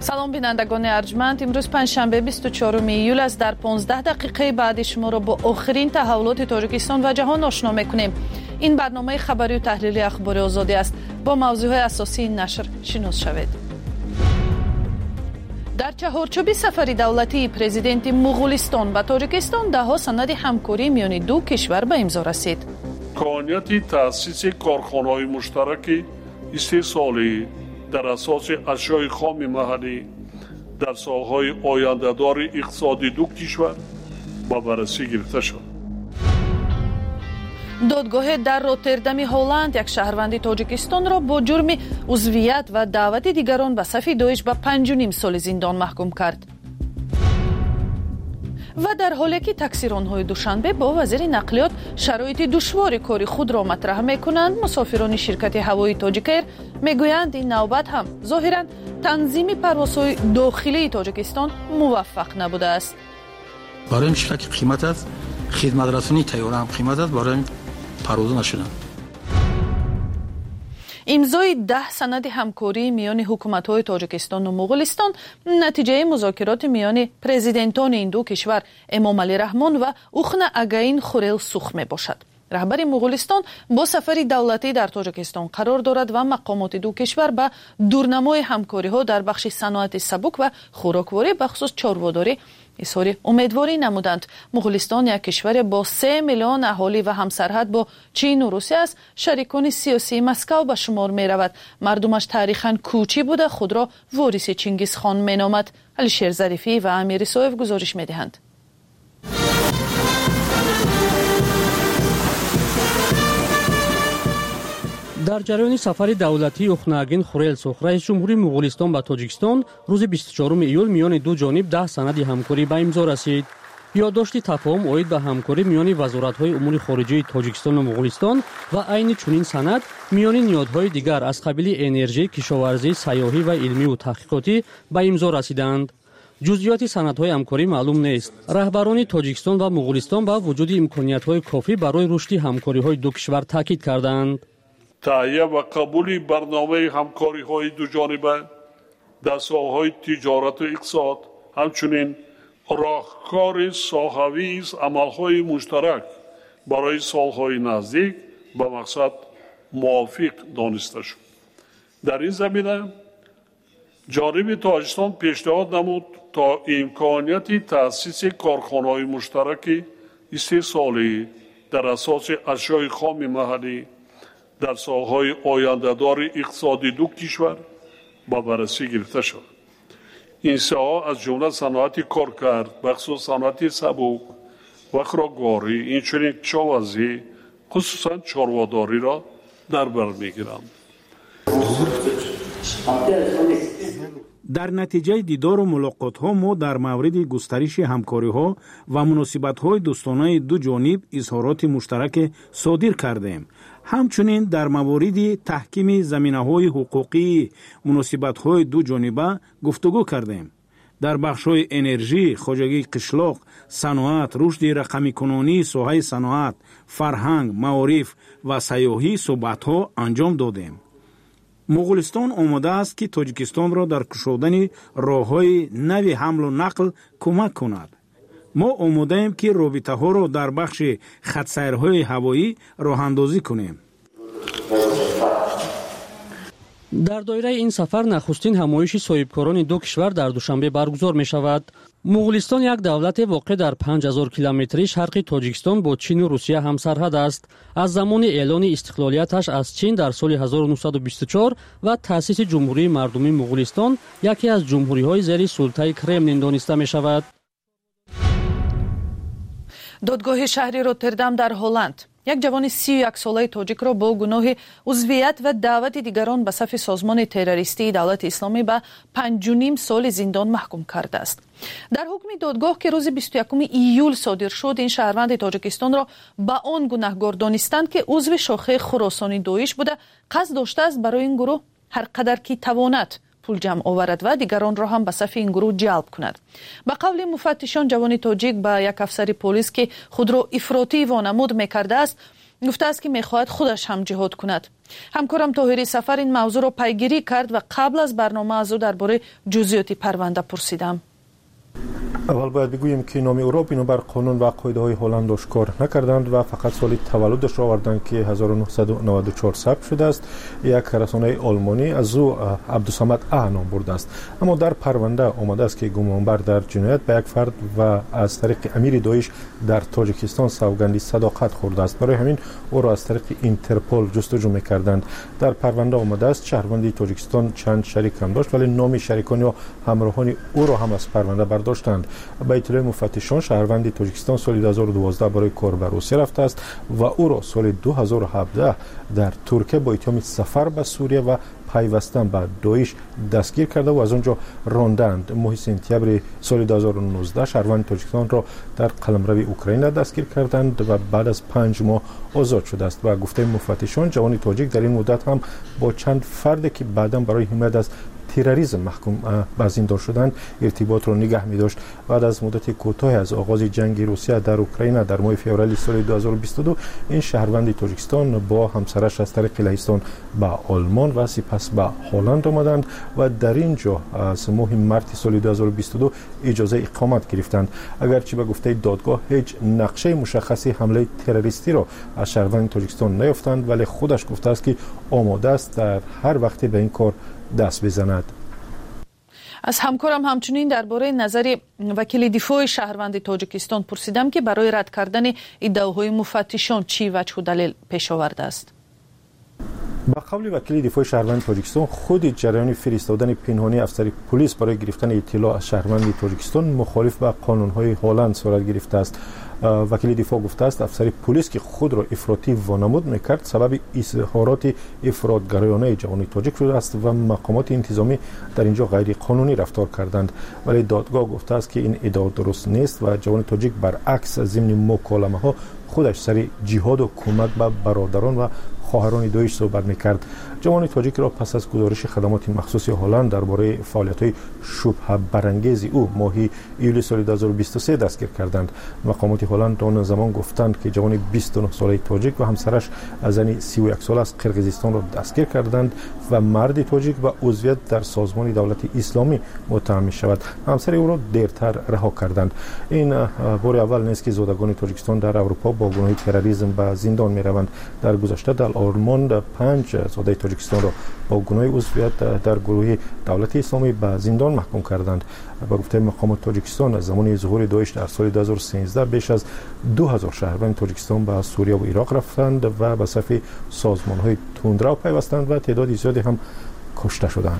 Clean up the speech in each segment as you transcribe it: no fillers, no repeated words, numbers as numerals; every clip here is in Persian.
سلام بینندگان ارجمند، امروز پنجشنبه 24 ایول است. در 15 دقیقه بعد شما را با آخرین تحولات تاجیکستان و جهان آشنا می‌کنیم. این برنامه خبری و تحلیلی اخبار آزادی است. با موضوعات اساسی این نشر شناس شوید. در چهارچوب سفر دولتی پرزیدنت مغولستان و تاجیکستان ده‌ها سند همکاری میان دو کشور به امضا رسید. قانونیت تأسیس کارخانه‌های مشترک استحصالی در اساس اشیاء خام محلی در سالهای آینده‌دار اقتصادی دو کشور با بررسی گرفته شد. دادگاه در روتردام هلند یک شهروند تاجیکستان را با جرم عضویت و دعوت دیگران به صف داعش به 5.5 سال زندان محکوم کرد. و در حالی که تاکسیران‌های دوشنبه با وزیر نقلیات شرایط دشوار کاری خود را مطرح می‌کنند، مسافران شرکت هوایی تاجیکایر می‌گویند این نوبت هم ظاهراً تنظیم پروازهای داخلی تاجیکستان موفق نبوده است. برای این شرکت قیمت از خدمت رسانی طیاره هم قیمت است، برای پرواز نشدن. امضای 10 سند همکاری میان حکومت‌های تاجیکستان و مغولستان نتیجه مذاکرات میان پرزیدنتان این دو کشور امامعلی رحمان و اوخن اگاین خورلسوخ میباشد. رهبر مغولستان با سفر دولتی در تاجیکستان قرار دارد و مقامات دو کشور به دورنمای همکاری‌ها در بخش صنعت سبک و خوراکواری بخصوص چاره‌داری اظهار امیدواری نمودند. مغولستان یک کشور با 3 میلیون اهالی و همسرحد با چین و روسیه است. شریکان سیاسی مسکو به شمار می رود. مردمش تاریخاً کوچی بوده خود را وارث چنگیز خان می نامد. علیشیر ظریفی و امیر صاحب گزارش می دهند. در جریان سفر دولتی اوخناگین خورلسوخ رئیس جمهوری مغولستان به تاجیکستان روز 24 ایول میان دو جانب 10 سند همکاری به امضا رسید. یادداشت تفاهم اوید به همکاری میان وزارت‌های امور خارجه تاجیکستان و مغولستان و عین چنین سند میان نهادهای دیگر از قبیل انرژی، کشاورزی، سیاحی و علمی و تحقیقاتی به امضا رسیدند. جزئیات سندهای همکاری معلوم نیست. رهبران تاجیکستان و مغولستان با وجود امکانیت‌های کافی برای رشد همکاری‌های دو کشور تاکید کردند. تهیه و قبول برنامه همکاری‌های دوجانبه در ساحه‌های تجارت و اقتصاد، همچنین راهکار ساحوی از عمل‌های مشترک برای سال‌های نزدیک به مقصد موافق دانسته شد. در این زمینه جانب تاجیکستان پیشنهاد نمود تا امکانیت تأسیس کارخانه‌های مشترک استحصالی در اساس اشیاء خام محلی در سالهای آینده‌دار اقتصادی دو کشور با بررسی گرفته شد. این ساحه از جمله صنعت کارکرد، بخصوص صنعت سبک و خوراکواری، اینچنین کشاورزی، خصوصا چاره‌داری را در بر می‌گیرند. در نتیجه دیدار و ملاقات‌ها ما در مورد گسترش همکاری‌ها و مناسبت‌های دوستانه دو جانب اظهارات مشترک صادر کردیم. همچنین در مورد تحکیم زمینه‌های حقوقی مناسبت‌های دو جانبه گفتگو کردیم. در بخش‌های انرژی، خواجگی قشلاق، صنعت، رشد رقمی کنونی، ساحه صنعت، فرهنگ، معارف و سیاحی صحبت‌ها انجام دادیم. مغولستان آماده است که تاجیکستان را در کشودن راه‌های نوی حمل و نقل کمک کند. ما آماده ایم که رابطه ها را در بخش خطسیرهای هوایی راه اندازی کنیم. در دایره این سفر نخستین همایش صاحبکاران دو کشور در دوشنبه برگزار می شود. مغولستان یک دولت واقع در 5000 کیلومتری شرق تاجیکستان با چین و روسیه همسرحد است. از زمان اعلان استقلالیتش از چین در سال 1924 و تأسیس جمهوری مردمی مغولستان یکی از جمهوری‌های زیر سلطه کرملین دانسته می شود. دادگاه شهری روتردام در هلند یک جوان 31 ساله تاجیک را با گناه عضویت و دعوت دیگران به صف سازمان تروریستی دولت اسلامی به 5.5 سال زندان محکوم کرده است. در حکم دادگاه که روز 21 ایول صادر شد، این شهروند تاجیکستان را به آن گناهکار دانستند که عضو شاخه خراسانی داعش بوده، قصد داشته است برای این گروه هر قدر که تواند پول جمع آورد و دیگران را هم به صف این گروه جلب کند. به قول مفتشان، جوان تاجیک با یک افسر پلیس که خود را افراطی وانمود میکرده است گفته است که می‌خواهد خودش هم جهاد کند. همکارم طاهری سفر این موضوع را پیگیری کرد و قبل از برنامه از او درباره جزئیات پرونده پرسیدم. اول باید بگوییم که نام او را بنابر قانون و قاعده‌های هلند آشکار نکردند و فقط سال تولدش را آوردند که 1994 ثبت شده است. یک رسانه آلمانی از او عبدالصمد ا نام برده است، اما در پرونده آمده است که گمانبر در جنایت به یک فرد و از طریق امیر داعش در تاجیکستان سوگند صداقت خورده است. برای همین او را از طریق اینترپل جستجو می‌کردند. در پرونده آمده است شهروند تاجیکستان چند شریک هم داشت، ولی نام شریکان یا همراهان او را هم از پرونده برداشتند. به اطلاع مفتشان شهروند تاجیکستان سال 2012 برای کار به روسیه رفته است و او را سال 2017 در ترکیه با اتهام سفر به سوریه و پیوستن به داعش دستگیر کرده و از آنجا راندند. ماه سپتامبر سال 2019 شهروند تاجیکستان را در قلمرو اوکراین دستگیر کردند و بعد از 5 ماه آزاد شده است. و گفته مفتشان جوان تاجیک در این مدت هم با چند فرد که بعداً برای حمایت از تروریسم محکوم به زندان شدند ارتباط را نگه می داشت. بعد از مدت کوتاهی از آغاز جنگ روسیه در اوکراین در ماه فوریه سال 2022 این شهروند تاجیکستان با همسرش از طریق لهستان به آلمان و سپس به هلند آمدند و در اینجا از ماه مارس سال 2022 اجازه اقامت گرفتند. اگرچه به گفته دادگاه هیچ نقشه مشخصی حمله تروریستی را از شهروند تاجیکستان نیافتند، ولی خودش گفته است که آماده است در هر وقت به این کار دست بزند. از همکارم همچنین درباره نظر وکیل دفاع شهروند تاجیکستان پرسیدم که برای رد کردن ادعاهای مفتشان چی وجه و دلیل پیش آورده است. با قول وکیل دفاع شهروند تاجیکستان خود جریان فرستادن پنهانی افسر پلیس برای گرفتن اطلاع از شهروند تاجیکستان مخالف با قانون‌های هلند صورت گرفته است. وکیل دفاع گفته است افسر پلیس که خود را افراطی وانمود میکرد سبب اظهارات افراطگرایانه جوان تاجیک شده است و مقامات انتظامی در اینجا غیر قانونی رفتار کردند. ولی دادگاه گفته است که این ادعا درست نیست و جوان تاجیک برعکس ضمن مکالمه ها خودش سر جهاد و کمک به برادران و خواهران داعش صحبت میکرد. جوان تاجیک را پس از گزارش خدمات مخصوص هلند درباره فعالیت‌های شبهه برانگیز او ماه ایول سال 2023 دستگیر کردند. مقامات هلند آن زمان گفتند که جوان 29 ساله تاجیک و همسرش زن 31 ساله از قرقیزستان را دستگیر کردند و مرد تاجیک و عضویت در سازمان دولت اسلامی متهم می‌شود. همسر او را دیرتر رها کردند. این بار اول نیست که زادگان تاجیکستان در اروپا با گناه تروریسم به زندان می‌روند. در گذشته در آلمان 5 زاده تاجیکستان را با گناه عضویت در گروه دولت اسلامی به زندان محکوم کردند. با گفته مقامات تاجیکستان از زمان ظهور داعش در سال 2013 بیش از 2000 شهروند تاجیکستان به سوریه و عراق رفتند و به صف سازمان‌های تندرو پیوستند و تعداد زیادی هم کشته شدند.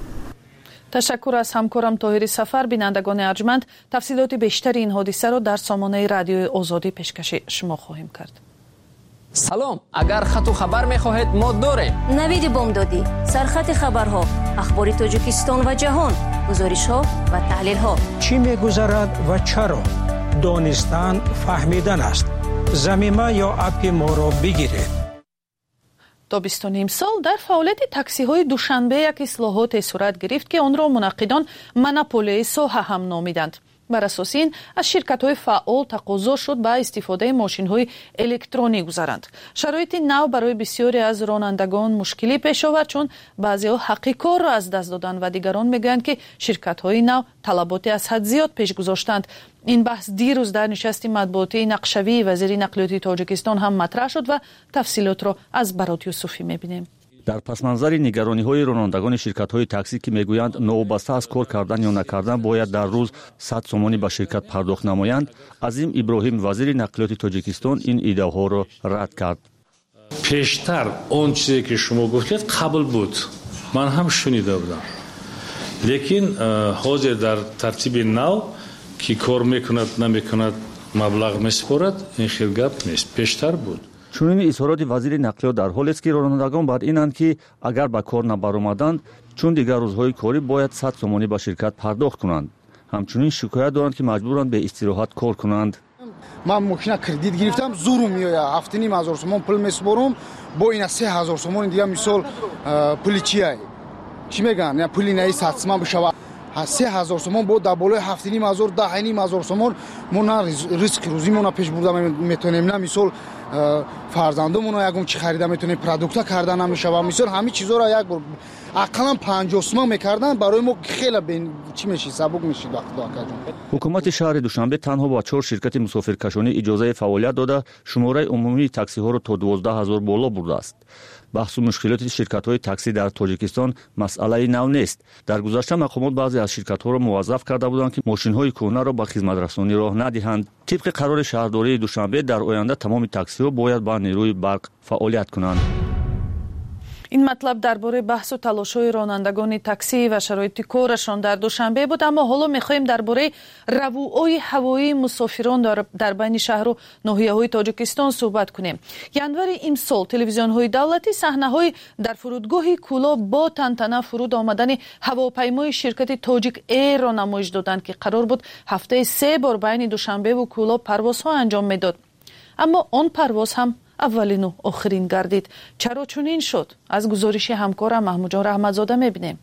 تشکر از همکارم طاهری سفر. بینندگان ارجمند تفصیلات بیشتر این حادثه را در سامانه رادیوی آزادی پیشکش شما خواهیم کرد. سلام، اگر خط و خبر می‌خواهید ما داریم. نوید بامدادی، سرخط خبرها، اخبار تاجیکستان و جهان، گزارش‌ها و تحلیل‌ها. چی می‌گذرد و چرا؟ دانستن فهمیدن است. ضمیمه یا اپ ما را بگیرید. تابستان امسال در فعالیت تاکسی‌های دوشنبه یک اصلاحات صورت گرفت که آن را منعقدان مناپولی ساحه هم نامیدند. بر اساس این از شرکت‌های فعال تقاضا شد به استفاده ماشین‌های الکترونیک گذارند. شرایط نو برای بسیاری از رانندگان مشکلی پیش آورد چون بعضی‌ها حق کار را از دست دادند و دیگران میگویند که شرکت‌های نو طلباتی از حد زیاد پیش گذاشتند. این بحث دیروز در نشست مطبوعاتی نقشوی وزیر نقلیات تاجیکستان هم مطرح شد و تفصیلات را از برات یوسفی می‌بینیم. در پسمنظر نگرانی‌های رانندگان شرکت‌های تاکسی که میگویند نوبسته از کار کردن یا نکردن باید در روز 100 سومانی به شرکت پرداخت نمایند، عظیم ابراهیم وزیر نقلیات تاجیکستان این ایده‌ها را رد کرد. پیشتر اون چیزی که شما گفتید قبول بود، من هم شنیده بودم، لیکن حاضر در ترتیب نو که کار میکند نمیکند مبلغ میسپارد این خیلی گپ نیست. پیشتر بود. چنین اظهارات وزیر نقلیات در حالی است که رانندگان بر اینند که اگر به کار نبرآمدند چون دیگر روزهای کاری باید 100 سومانی به شرکت پرداخت کنند. همچنین شکایت دارند که مجبورند به استراحت کار کنند. من ماشین کردیت گرفتم زورم میآید 7500 سومان پول میسپارم با این 3000 سومان دیگه مثال پول چیه چی میگن یا پولی نه 100 سومان بشه 3000 سومان با در بالای 7500 10500 سومان ما نه ریسک روزیمون رو پیش بردن میتونیم، نه مثال فرزندمون رو یکم چی خریدن میتونیم، پروداکت کردن نمیشه و مثال همه چیزا رو یک بار اقلا 50 سوم میکردن برای ما خیلی چی میشه سبک میشه وقت داکجون. حکومت شهر دوشنبه تنها با 4 شرکت مسافرکشانی اجازه فعالیت داده شماره عمومی تاکسی ها را تا 12000 بالا برده است. بحث و مشکلات شرکت‌های تاکسی در تاجیکستان مسئله نو نیست. در گذشته مقامات بعضی از شرکت‌ها را موظف کرده بودند که ماشین‌های کهنه را به خدمت‌رسانی راه ندهند. طبق قرار شهرداری دوشنبه در آینده تمام تاکسی‌ها باید با نیروی برق فعالیت کنند. این مطلب درباره بحث و تلاش‌های رانندگان تاکسی و شرایط کارشان در دوشنبه بود، اما حالا می‌خواهیم درباره رووهای هوایی مسافران در بین شهر و ناحیه‌های تاجیکستان صحبت کنیم. ینور امسال تلویزیون‌های دولتی صحنه‌های در فرودگاه کولا با تنتنه فرود آمدن هواپیمای شرکت تاجیک ایر را نمایش دادند که قرار بود هفته 3 بار بین دوشنبه و کولا پروازها انجام می‌داد. اما آن پرواز هم اولین و آخرین گردید. چرا چنین شد؟ از گزارش همکارم محمود جان رحمتزاده می‌بینیم.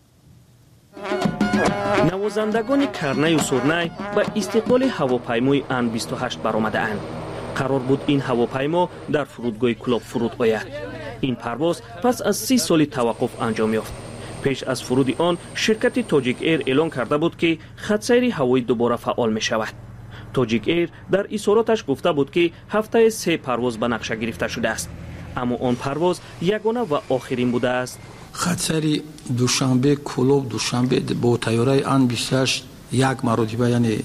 نوازندگان کرنه و سرنه به استقبال هواپیمای ان 28 برآمده‌اند. قرار بود این هواپیما در فرودگاه کلوب فرود آید. این پرواز پس از 30 سال توقف انجام یافت. پیش از فرود آن شرکت تاجیک ایر اعلان کرده بود که خط سیر هوایی دوباره فعال می شود. تاجیک ایر در اظهاراتش گفته بود که هفته 3 پرواز به نقشه گرفته شده است، اما آن پرواز یگانه و آخرین بوده است. خط سیر دوشنبه کلوب دوشنبه با طیاره ان 28 یک مرتبه یعنی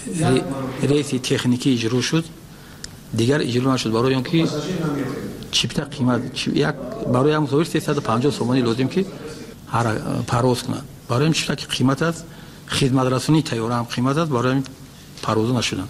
ریس تکنیکی اجرا شد، دیگر اجرا نشد برای اینکه چیپتا قیمت یک برای هم مسافر 350 سومانی لازم که هر پرواز کنه. برای این چیپتا که قیمت است خدمت رسانی طیاره هم قیمت است، برای پرواز نشدن.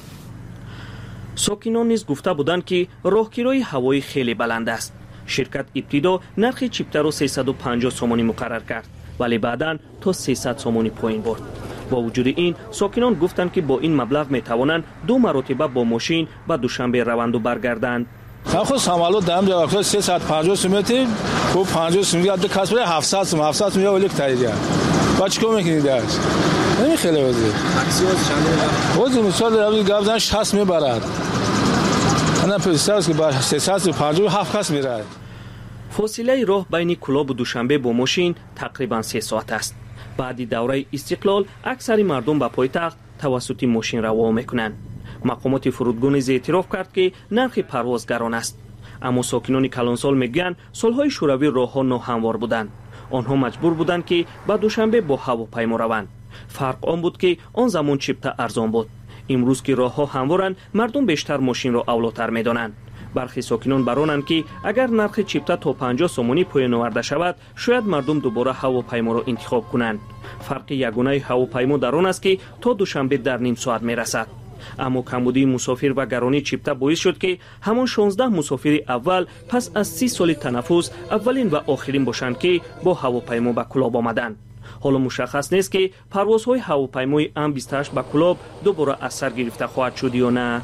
ساکنان نیز گفته بودند که راهگیری هوایی خیلی بلند است. شرکت ابتدا نرخ چیپتا را 350 سومانی مقرر کرد، ولی بعداً تا 300 سومانی پایین برد. با وجود این ساکنان گفتند که با این مبلغ می توانند 2 مرتبه با ماشین به دوشنبه روند و برگردند. خود سامالو دام جا 350 سومتی کو 50 سومتی از کسب 700 سوم یا ولی تایید. با چیکار میکنید داش؟ نمی خیلی وزید. تاکسی چند؟ مثال روزی گابزن 60 میبرد. انا پسرس که با 357 کس میره. فاصله راه بین کلوب و دوشنبه با ماشین تقریبا 3 ساعت است. بعد دوره استقلال اکثر مردم به پایتخت توسط ماشین راه میکنند. مقامات فرودگاه نیز اعتراف کرد که نرخ پرواز گران است، اما ساکنان کلانسال میگویند سالهای شوروی راهها ناهموار بودند. آنها مجبور بودند که به دوشنبه با هواپیما روند. فرق آن بود که آن زمان چیپتا ارزان بود. امروز که راهها هموارند مردم بیشتر ماشین را اولاتر میدانند. برخی ساکنان برانند که اگر نرخ چیپتا تا 50 سومانی پایین آورده شود شاید مردم دوباره هواپیما را انتخاب کنند. فرق یگانه هواپیما در آن است که تا دوشنبه در نیم ساعت میرسد. اما کمبودی مسافر و گرانی چیپتا باعث شد که همان 16 مسافر اول پس از 30 سال تنفس اولین و آخرین باشند که با هواپیما به کلاب آمدند. حالا مشخص نیست که پروازهای هواپیمای ان 28 به کلاب دوباره از سر گرفته خواهد شد یا نه.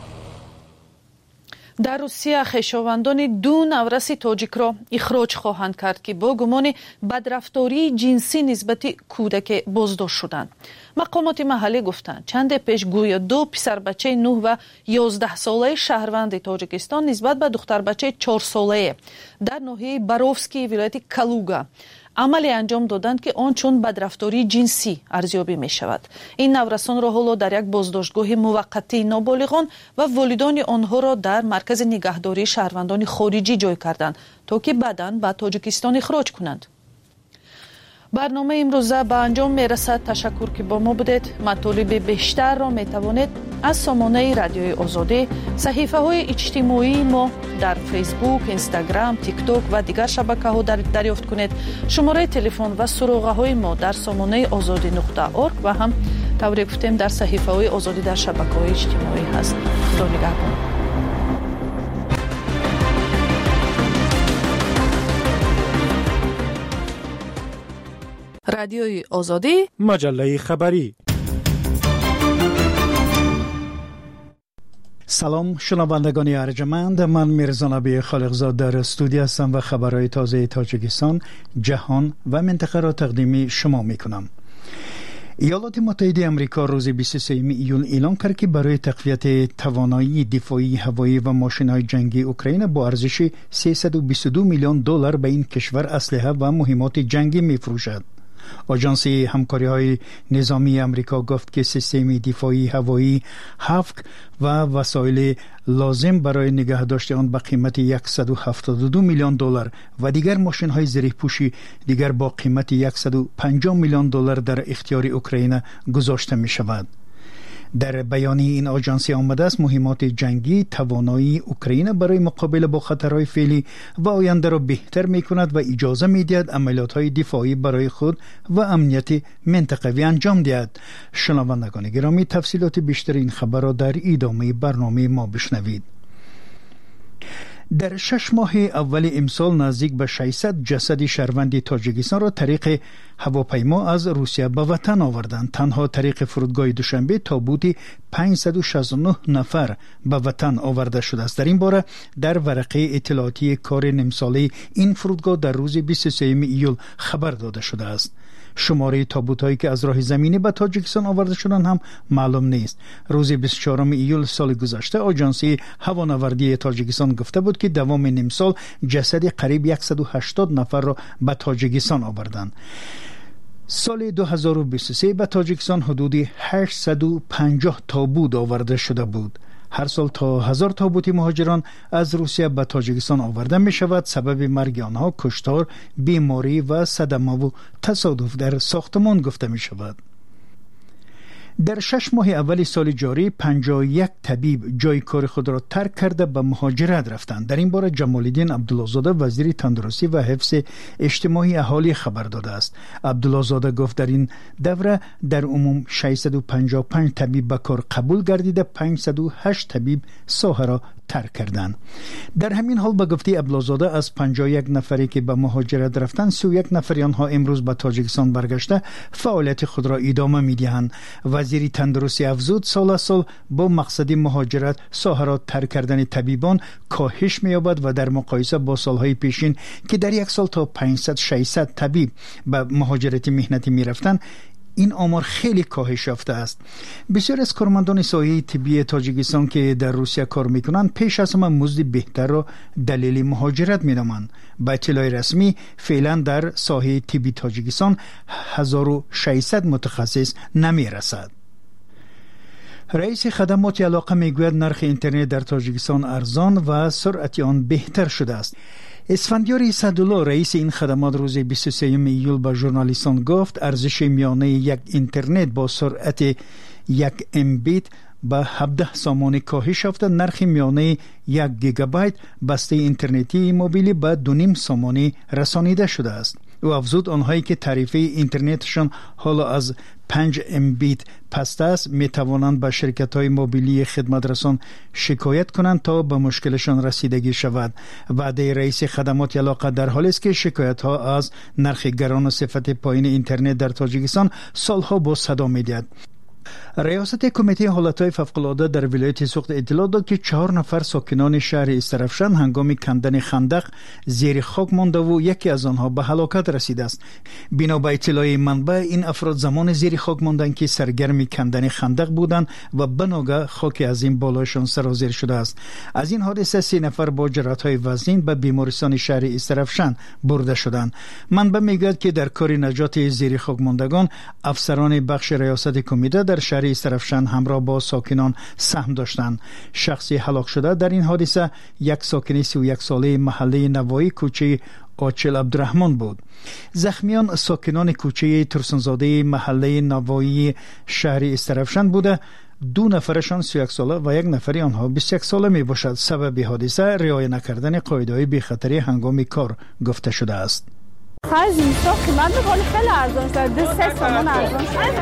در روسیه خویشاوندان 2 نورس تاجیک را اخراج خواهند کرد که با گمان بدرفتاری جنسی نسبت کودک بازداشت شدند. مقامات محلی گفتند چند پیش گویا 2 پسر بچه 9 و 11 ساله شهروند تاجیکستان نسبت به دختر بچه 4 ساله در ناحیه باروفسکی ولایت کالوگا عملی انجام دادند که آن چون بدرفتاری جنسی ارزیابی می شود. این نورسان را حالا در یک بازداشتگاه موقتی نابالغان و والدان آنها را در مرکز نگهداری شهروندان خارجی جای کردند تا که بعداً به تاجیکستان اخراج کنند. برنامه امروزه به انجام می رسد. تشکر که با ما بودید. مطالب بیشتر را می توانید از سامانه رادیوی آزادی، صحیفه های اجتماعی ما در فیسبوک، اینستاگرام، تیک تاک و دیگر شبکه ها دریافت کنید. شماره تلفن و سراغه های ما در سامانه azadi.org و هم طوری گفتیم در صحیفه های آزادی در شبکه های اجتماعی هست. خدا نگهدار. رادیوی آزادی، مجله خبری. سلام شنوندگان ارجمند، من میرزا نبی خالقزاد در استودیو هستم و خبرهای تازه تاجیکستان، جهان و منطقه را تقدیم شما میکنم. ایالات متحده آمریکا روز 23 ایول اعلام کرد که برای تقویت توانایی دفاعی هوایی و ماشین‌های جنگی اوکراین با ارزش 322 میلیون دلار به این کشور اسلحه و مهمات جنگی می‌فروشد. آژانس همکاری‌های نظامی آمریکا گفت که سیستم دفاعی هوایی هافک و وسایل لازم برای نگهداشت آن به قیمت 172 میلیون دلار و دیگر ماشین‌های زره‌پوشی دیگر با قیمت 150 میلیون دلار در اختیار اوکراین گذاشته می‌شود. در بیانیه این آژانس آمده است مهمات جنگی توانایی اوکراین برای مقابله با خطرهای فعلی و آینده را بهتر می‌کند و اجازه می‌دهد عملیات‌های دفاعی برای خود و امنیت منطقوی انجام دهد. شنوندگان گرامی، تفصیلات بیشتر این خبر را در ادامه برنامه ما بشنوید. در 6 ماه اول امسال نزدیک به 600 جسد شهروند تاجیکستان را طریق هواپیما از روسیه به وطن آوردند. تنها طریق فرودگاه دوشنبه تابوت 569 نفر به وطن آورده شده است. در این باره در ورقه اطلاعاتی کار نیم-ساله این فرودگاه در روز 23 ایول خبر داده شده است. شماره تابوت‌هایی که از راه زمینی به تاجیکستان آورده شدند هم معلوم نیست. روز 24 ایول سال گذشته آژانس هوانوردی تاجیکستان گفته بود که دوام نیم سال جسد قریب 180 نفر را به تاجیکستان آوردند. سال 2023 به تاجیکستان حدود 850 تابوت آورده شده بود. هر سال تا 1000 تابوت مهاجران از روسیه به تاجیکستان آورده می شود. سبب مرگ آنها کشتار، بیماری و صدمه و تصادف در ساختمان گفته می شود. در 6 ماه اول سال جاری 51 طبیب جای کار خود را ترک کرده به مهاجرت رفتند. در این باره جمال‌الدین عبدالله‌زاده وزیر تندرستی و حفظ اجتماعی اهالی خبر داده است. عبدالله‌زاده گفت در این دوره در عموم 655 طبیب به کار قبول گردیده، 508 طبیب ساحه را ترک کردند. در همین حال به گفته عبدالله‌زاده از 51 نفری که به مهاجرت رفتند 31 نفر آنها امروز به تاجیکستان برگشته فعالیت خود را ادامه می‌دهند. وزیر تندرستی افزود سال با مقصد مهاجرت ساحه را ترک کردن طبیبان کاهش می‌یابد و در مقایسه با سالهای پیشین که در یک سال تا 500-600 طبیب به مهاجرت مهنتی می‌رفتند این آمار خیلی کاهش یافته است. بسیار از کارمندان ساحه طبی تاجیکستان که در روسیه کار میکنند پیش از همه مزد بهتر را دلیل مهاجرت می‌دانند. با اطلاع رسمی فعلا در ساحه طبی تاجیکستان 1600 متخصص نمی‌رسد. رئیس خدمات علاقه میگوید نرخ اینترنت در تاجیکستان ارزان و سرعت آن بهتر شده است. اسفندیار صدالله رئیس این خدمات روز 23 ایول به ژورنالیستان گفت ارزش میانه یک اینترنت با سرعت 1 MB به 17 سامانه کاهش یافته. نرخ میانه 1 گیگابایت بسته اینترنتی موبیلی به 2.5 سامانه رسانیده شده است. او افزود آنهایی که تعرفه اینترنتشان حالا از 5 MB پست است می توانند به شرکت‌های موبیلی خدمت رسان شکایت کنند تا به مشکلشان رسیدگی شود. وعده رئیس خدمات علاقه در حالی است که شکایت‌ها از نرخ گران و صفت پایین اینترنت در تاجیکستان سالها با صدا می‌دهد. ریاست کمیته حالتهای فوق‌العاده در ولایت سوخت اطلاع داد که 4 نفر ساکنان شهر استرفشن هنگام کندن خندق زیر خاک مانده و یکی از آنها به هلاکت رسیده است. بنا به اطلاع منبع این افراد زمان زیر خاک ماندند که سرگرم کندن خندق بودند و بناگه خاک از این بالایشان سرازیر شده است. از این حادثه 3 نفر با جراحت‌های وزین به بیمارستان شهر استرفشن برده شدند. منبع میگوید که در کار نجات زیر خاک ماندگان افسران بخش ریاست کمیته در شهر استرفشن همراه با ساکنان سهم داشتند. شخصی هلاک شده در این حادثه یک ساکن 31 ساله محله نوایی کوچه آچل عبدالرحمن بود. زخمیان ساکنان کوچه ترسنزاده محله نوایی شهر استرفشن بوده. 2 نفرشان 31 ساله و 1 نفری آنها 21 ساله می باشد. سبب حادثه رعایت نکردن قاعده‌های بی‌خطری هنگام کار گفته شده است. خرج اینستا قیمت میکنه خیلی ارزان شده 3 سامان ارزان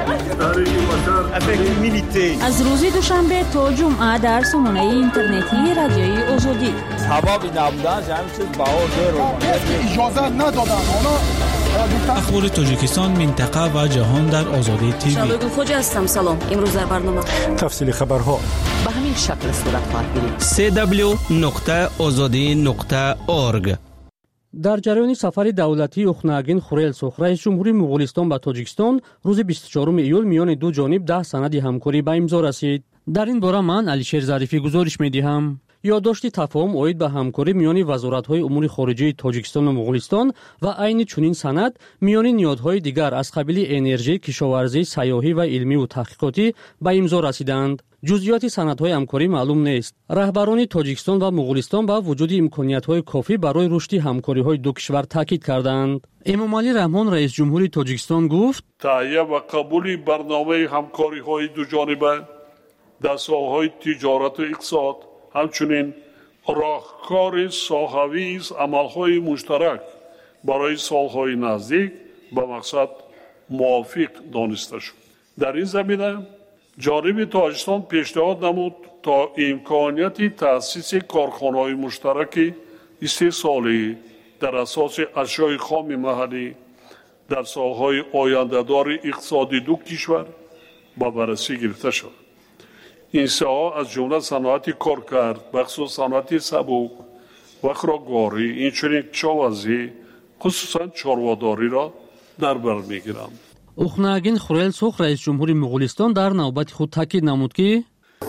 شده. از روز دوشنبه تا جمعه در سامانه اینترنتی رادیوی آزادی سببی نبودن همین چیز بهار اجازه ندادن. اخبار تاجیکستان منطقه و جهان در آزادی تیوی. شبگل خوجه هستم. سلام. امروز در برنامه تفصیل خبرها به همین شکل صورت خواهد گرفت. www.azadi.org در جریان سفر دولتی اوخناگین خورلسوخ رئیس جمهوری مغولستان به تاجیکستان روز 24 ایول میان دو جانب 10 سند همکاری به امضا رسید. در این باره من علیشیر ظریفی گزارش می‌دهم. یادداشت تفاهم اوید به همکاری میان وزارت‌های امور خارجه تاجیکستان و مغولستان و عین چنین سند میان نهادهای دیگر از قبیل انرژی، کشاورزی، سیاحی و علمی و تحقیقاتی به امضا رسیدند. جزئیات سندهای همکاری معلوم نیست. رهبران تاجیکستان و مغولستان با وجود امکانیت‌های کافی برای رشد همکاری‌های دو کشور تاکید کردند. امامعلی رحمان رئیس جمهوری تاجیکستان گفت: تهیه و قبول برنامه همکاری‌های دو جانبه در ساحه‌های تجارت و اقتصاد، همچنین راهکار ساحوی عمل‌های مشترک برای سال‌های نزدیک به مقصد موافق دانسته شد. در این زمینه جانب تاجیکستان پیشنهاد نمود تا امکانیت تأسیس کارخانه‌های مشترک استحصالی در اساس اشیاء خام محلی در ساحه‌های آینده‌دار اقتصادی دو کشور به بررسی گرفته شد. این ساحه از جمله صنعت کارکرد، بخصوص صنعت سبک و خوراکواری، اینچنین کشاورزی، خصوصا چارواداری را در بر می‌گیرند. اوخناگین خورلسوخ رئیس جمهوری مغولستان در نوبت خود تاکید نمود که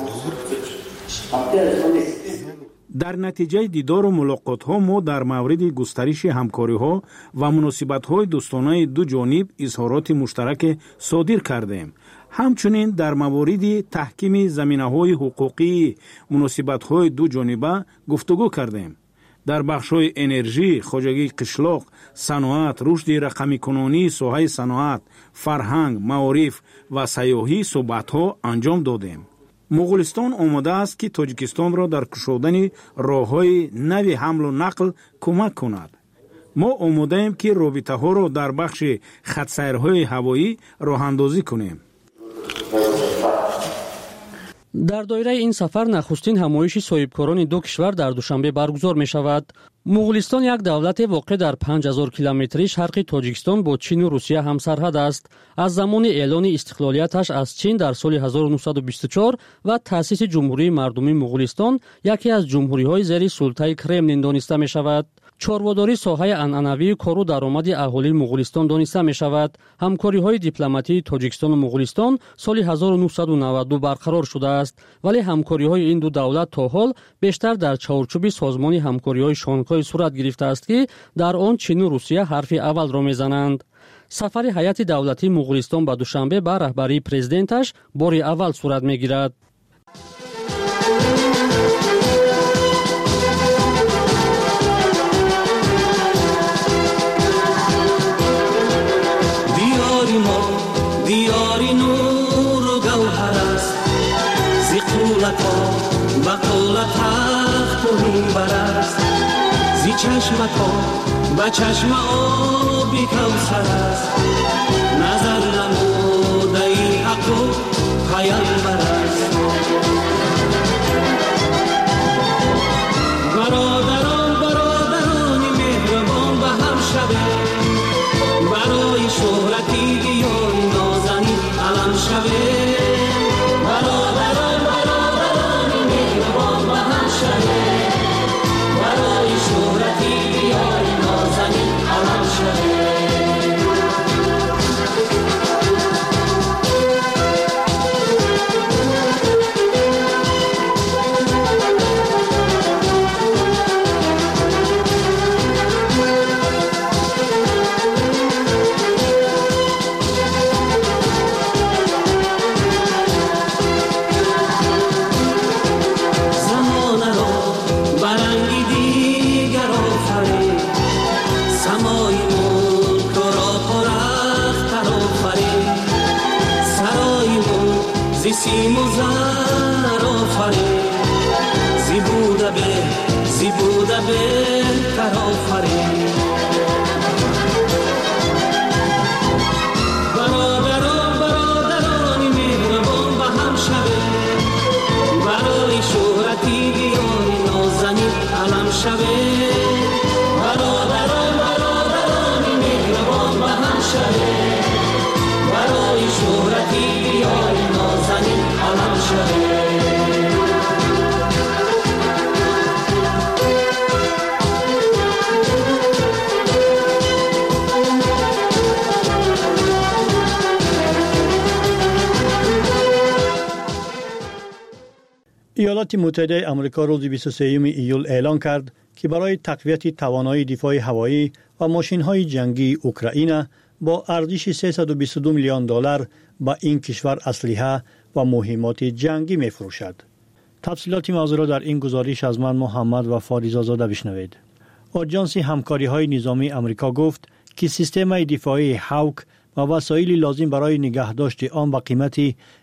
در نتیجه دیدار و ملاقات‌ها ما در مورد گسترش همکاری‌ها و مناسبت‌های دوستانه دو جانب اظهارات مشترک صادر کردیم. همچنین در مورد تحکیم زمینه‌های حقوقی مناسبت‌های دو جانبه گفتگو کردیم. در بخش‌های انرژی، خواجگی قشلاق، صنعت، رشد رقمی کنونی، ساحه صنعت، فرهنگ، معارف و سیاحی صحبت‌ها انجام دادیم. مغولستان آماده است که تاجیکستان را در کشودن راه‌های نوی حمل و نقل کمک کند. ما آماده ایم که رابطه‌ها را در بخش خط‌سیرهای هوایی راه‌اندازی کنیم. در دایره این سفر نخستین همایش صاحبکاران دو کشور در دوشنبه برگزار می شود. مغولستان یک دولت واقع در 5000 کیلومتری شرق تاجیکستان با چین و روسیه همسرحد است. از زمان اعلان استقلالیتش از چین در سال 1924 و تأسیس جمهوری مردمی مغولستان یکی از جمهوری‌های زیر سلطه کرملین دانسته می شود. چارواداری ساحه عنعنوی کار و درآمد اهالی مغولستان دانسته می شود. همکاری‌های دیپلماتی تاجیکستان و مغولستان سال 1992 برقرار شده است، ولی همکاری‌های این دو دولت تا حال بیشتر در چارچوب سازمان همکاری‌های شانگهای صورت گرفته است که در آن چین و روسیه حرف اول را می‌زنند. سفر هیئت دولتی مغولستان به دوشنبه به رهبری پرزیدنتش بار اول صورت می‌گیرد. دیاری نور و گوهر است، زی قولتا بقول تخت و منبر است، زی چشمتا به چشم آبی کوثر است، نظر نموده ای حق و پیامبر است. برادرانی مهربان به هم شده، برای شهرتی دیار نازنین علم شده. برادرانی مهربان به هم شده، برای شهرتی دیار نازنین علم شده. سیم و زر آفرین، زی بوده بهتر آفرین. برادرانی مهربان به هم شده، برای شهرتی دیاری نازنین علم شده. برادرانی مهربان به هم شده، برای شهرتی دیاری نازنین علم شده. ایالات متحده آمریکا روز 23 ایول اعلام کرد که برای تقویت توانایی دفاع هوایی و ماشین‌های جنگی اوکراین با ارزش 322 میلیون دلار به این کشور اسلحه و مهمات جنگی می‌فروشد. تفصیلات موضوع را در این گزارش از من محمد و فاریزاده بشنوید. آژانس همکاری‌های نظامی آمریکا گفت که سیستم دفاعی هاوک و وسایل لازم برای نگهداشت آن با قیمت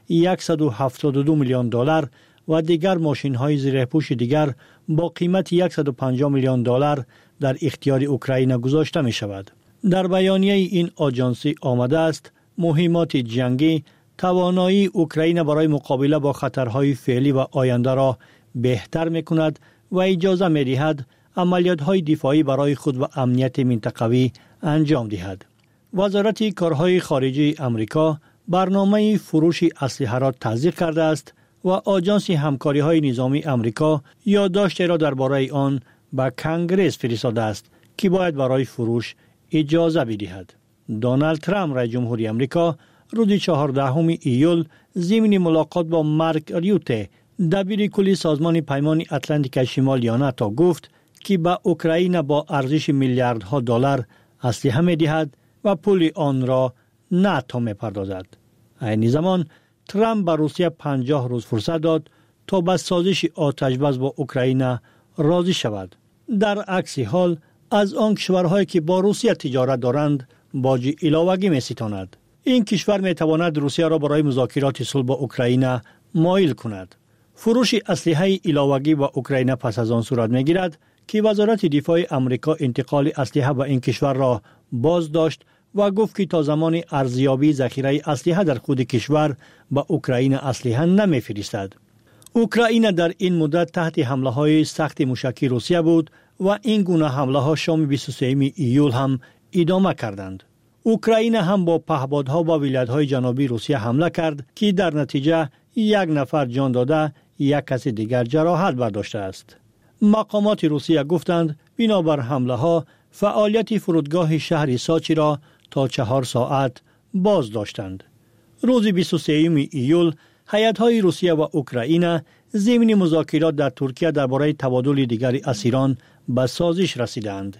172 میلیون دلار و دیگر ماشین‌های زیرپوش دیگر با قیمت 150 میلیون دلار در اختیار اوکراین گذاشته می‌شود. در بیانیه این آژانس آمده است مهمات جنگی توانایی اوکراین برای مقابله با خطرهای فعلی و آینده را بهتر می‌کند و اجازه می‌دهد عملیات‌های دفاعی برای خود و امنیت منطقوی انجام دهد. وزارت کارهای خارجه آمریکا برنامه فروش اسلحه را تصدیق کرده است و آژانس همکاری‌های نظامی آمریکا یادداشت را درباره آن به کنگره فرستاده است که باید برای فروش اجازه بدهد. دونالد ترامپ رئیس جمهوری آمریکا روز 14 ایول ضمن ملاقات با مارک ریوته دبیر کلی سازمان پیمان اتلانتیک شمالی ناتو گفت که به اوکراین با ارزش میلیاردها دلار اسلحه می‌دهد و پول آن را ناتو می‌پردازد. این زمان ترامپ به روسیه 50 روز فرصت داد تا به سازش آتش‌بس با اوکراین راضی شود. در عکس حال از آن کشورهایی که با روسیه تجارت دارند باج علاوه‌ای می‌ستاند. این کشور می‌تواند روسیه را برای مذاکرات صلح با اوکراین مایل کند. فروش اسلحه علاوه‌ای با اوکراین پس از آن صورت می‌گیرد که وزارت دفاع آمریکا انتقال اسلحه به این کشور را باز داشت و گفت که تا زمان ارزیابی ذخیره اسلحه در خود کشور به اوکراین اسلحه نمی‌فرستد. اوکراین در این مدت تحت حمله‌های سخت موشکی روسیه بود و این گونه حمله‌ها شام 23 ایول هم ادامه کردند. اوکراین هم با پهپادها با ولایت‌های جنوبی روسیه حمله کرد که در نتیجه یک نفر جان داده، یک کس دیگر جراحت برداشته است. مقامات روسیه گفتند بنابر حمله‌ها فعالیت فرودگاه شهر ساچی را تا 4 ساعت باز داشتند. روز 23 ایول هیئت‌های روسیه و اوکراین ضمن مذاکرات در ترکیه درباره تبادل دیگر اسیران به سازش رسیدند.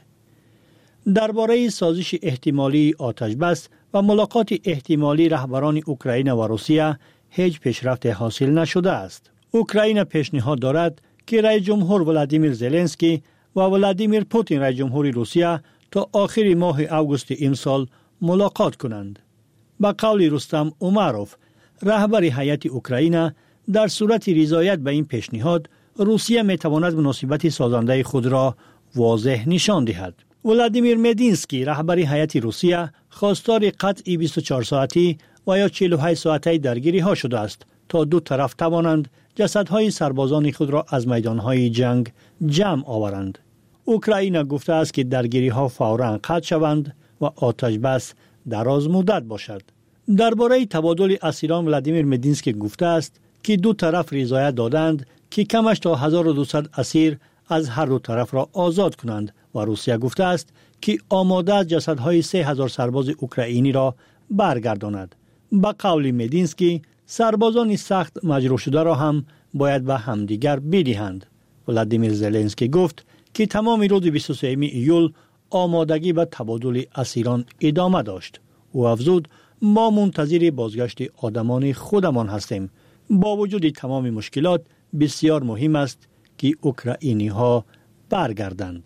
درباره سازش احتمالی آتش‌بس و ملاقات احتمالی رهبران اوکراین و روسیه هیچ پیشرفت حاصل نشده است. اوکراین پیشنهاد دارد که رئیس جمهور ولادیمیر زلنسکی و ولادیمیر پوتین رئیس جمهور روسیه تا آخر ماه آگوست امسال ملاقات کنند. با قول رستم اوماروف رهبر هیئت اوکراین در صورت رضایت به این پیشنهاد روسیه میتواند مناسبت سازنده خود را واضح نشان دهد. ولادیمیر مدینسکی رهبر هیئت روسیه خواستار قطع 24 ساعتی و یا 48 ساعتی درگیری ها شده است تا دو طرف توانند جسدهای سربازان خود را از میدانهای جنگ جمع آورند. اوکراین گفته است که درگیری ها فوراً قطع شوند و آتش بس دراز مدت باشد. درباره تبادل اسیران ولادیمیر مدینسکی گفته است که دو طرف رضایت دادند که کمش تا 1200 اسیر از هر دو طرف را آزاد کنند و روسیه گفته است که آماده است جسدهای 3000 سرباز اوکراینی را برگرداند. با قول مدینسکی سربازان سخت مجروح شده را هم باید به همدیگر بدهند. ولادیمیر زلنسکی گفت که تمام روز 23 ایول آمادگی به تبادل اسیران ادامه داشت. او افزود ما منتظر بازگشت آدمان خودمان هستیم. با وجود تمام مشکلات بسیار مهم است که اوکراینی ها برگردند.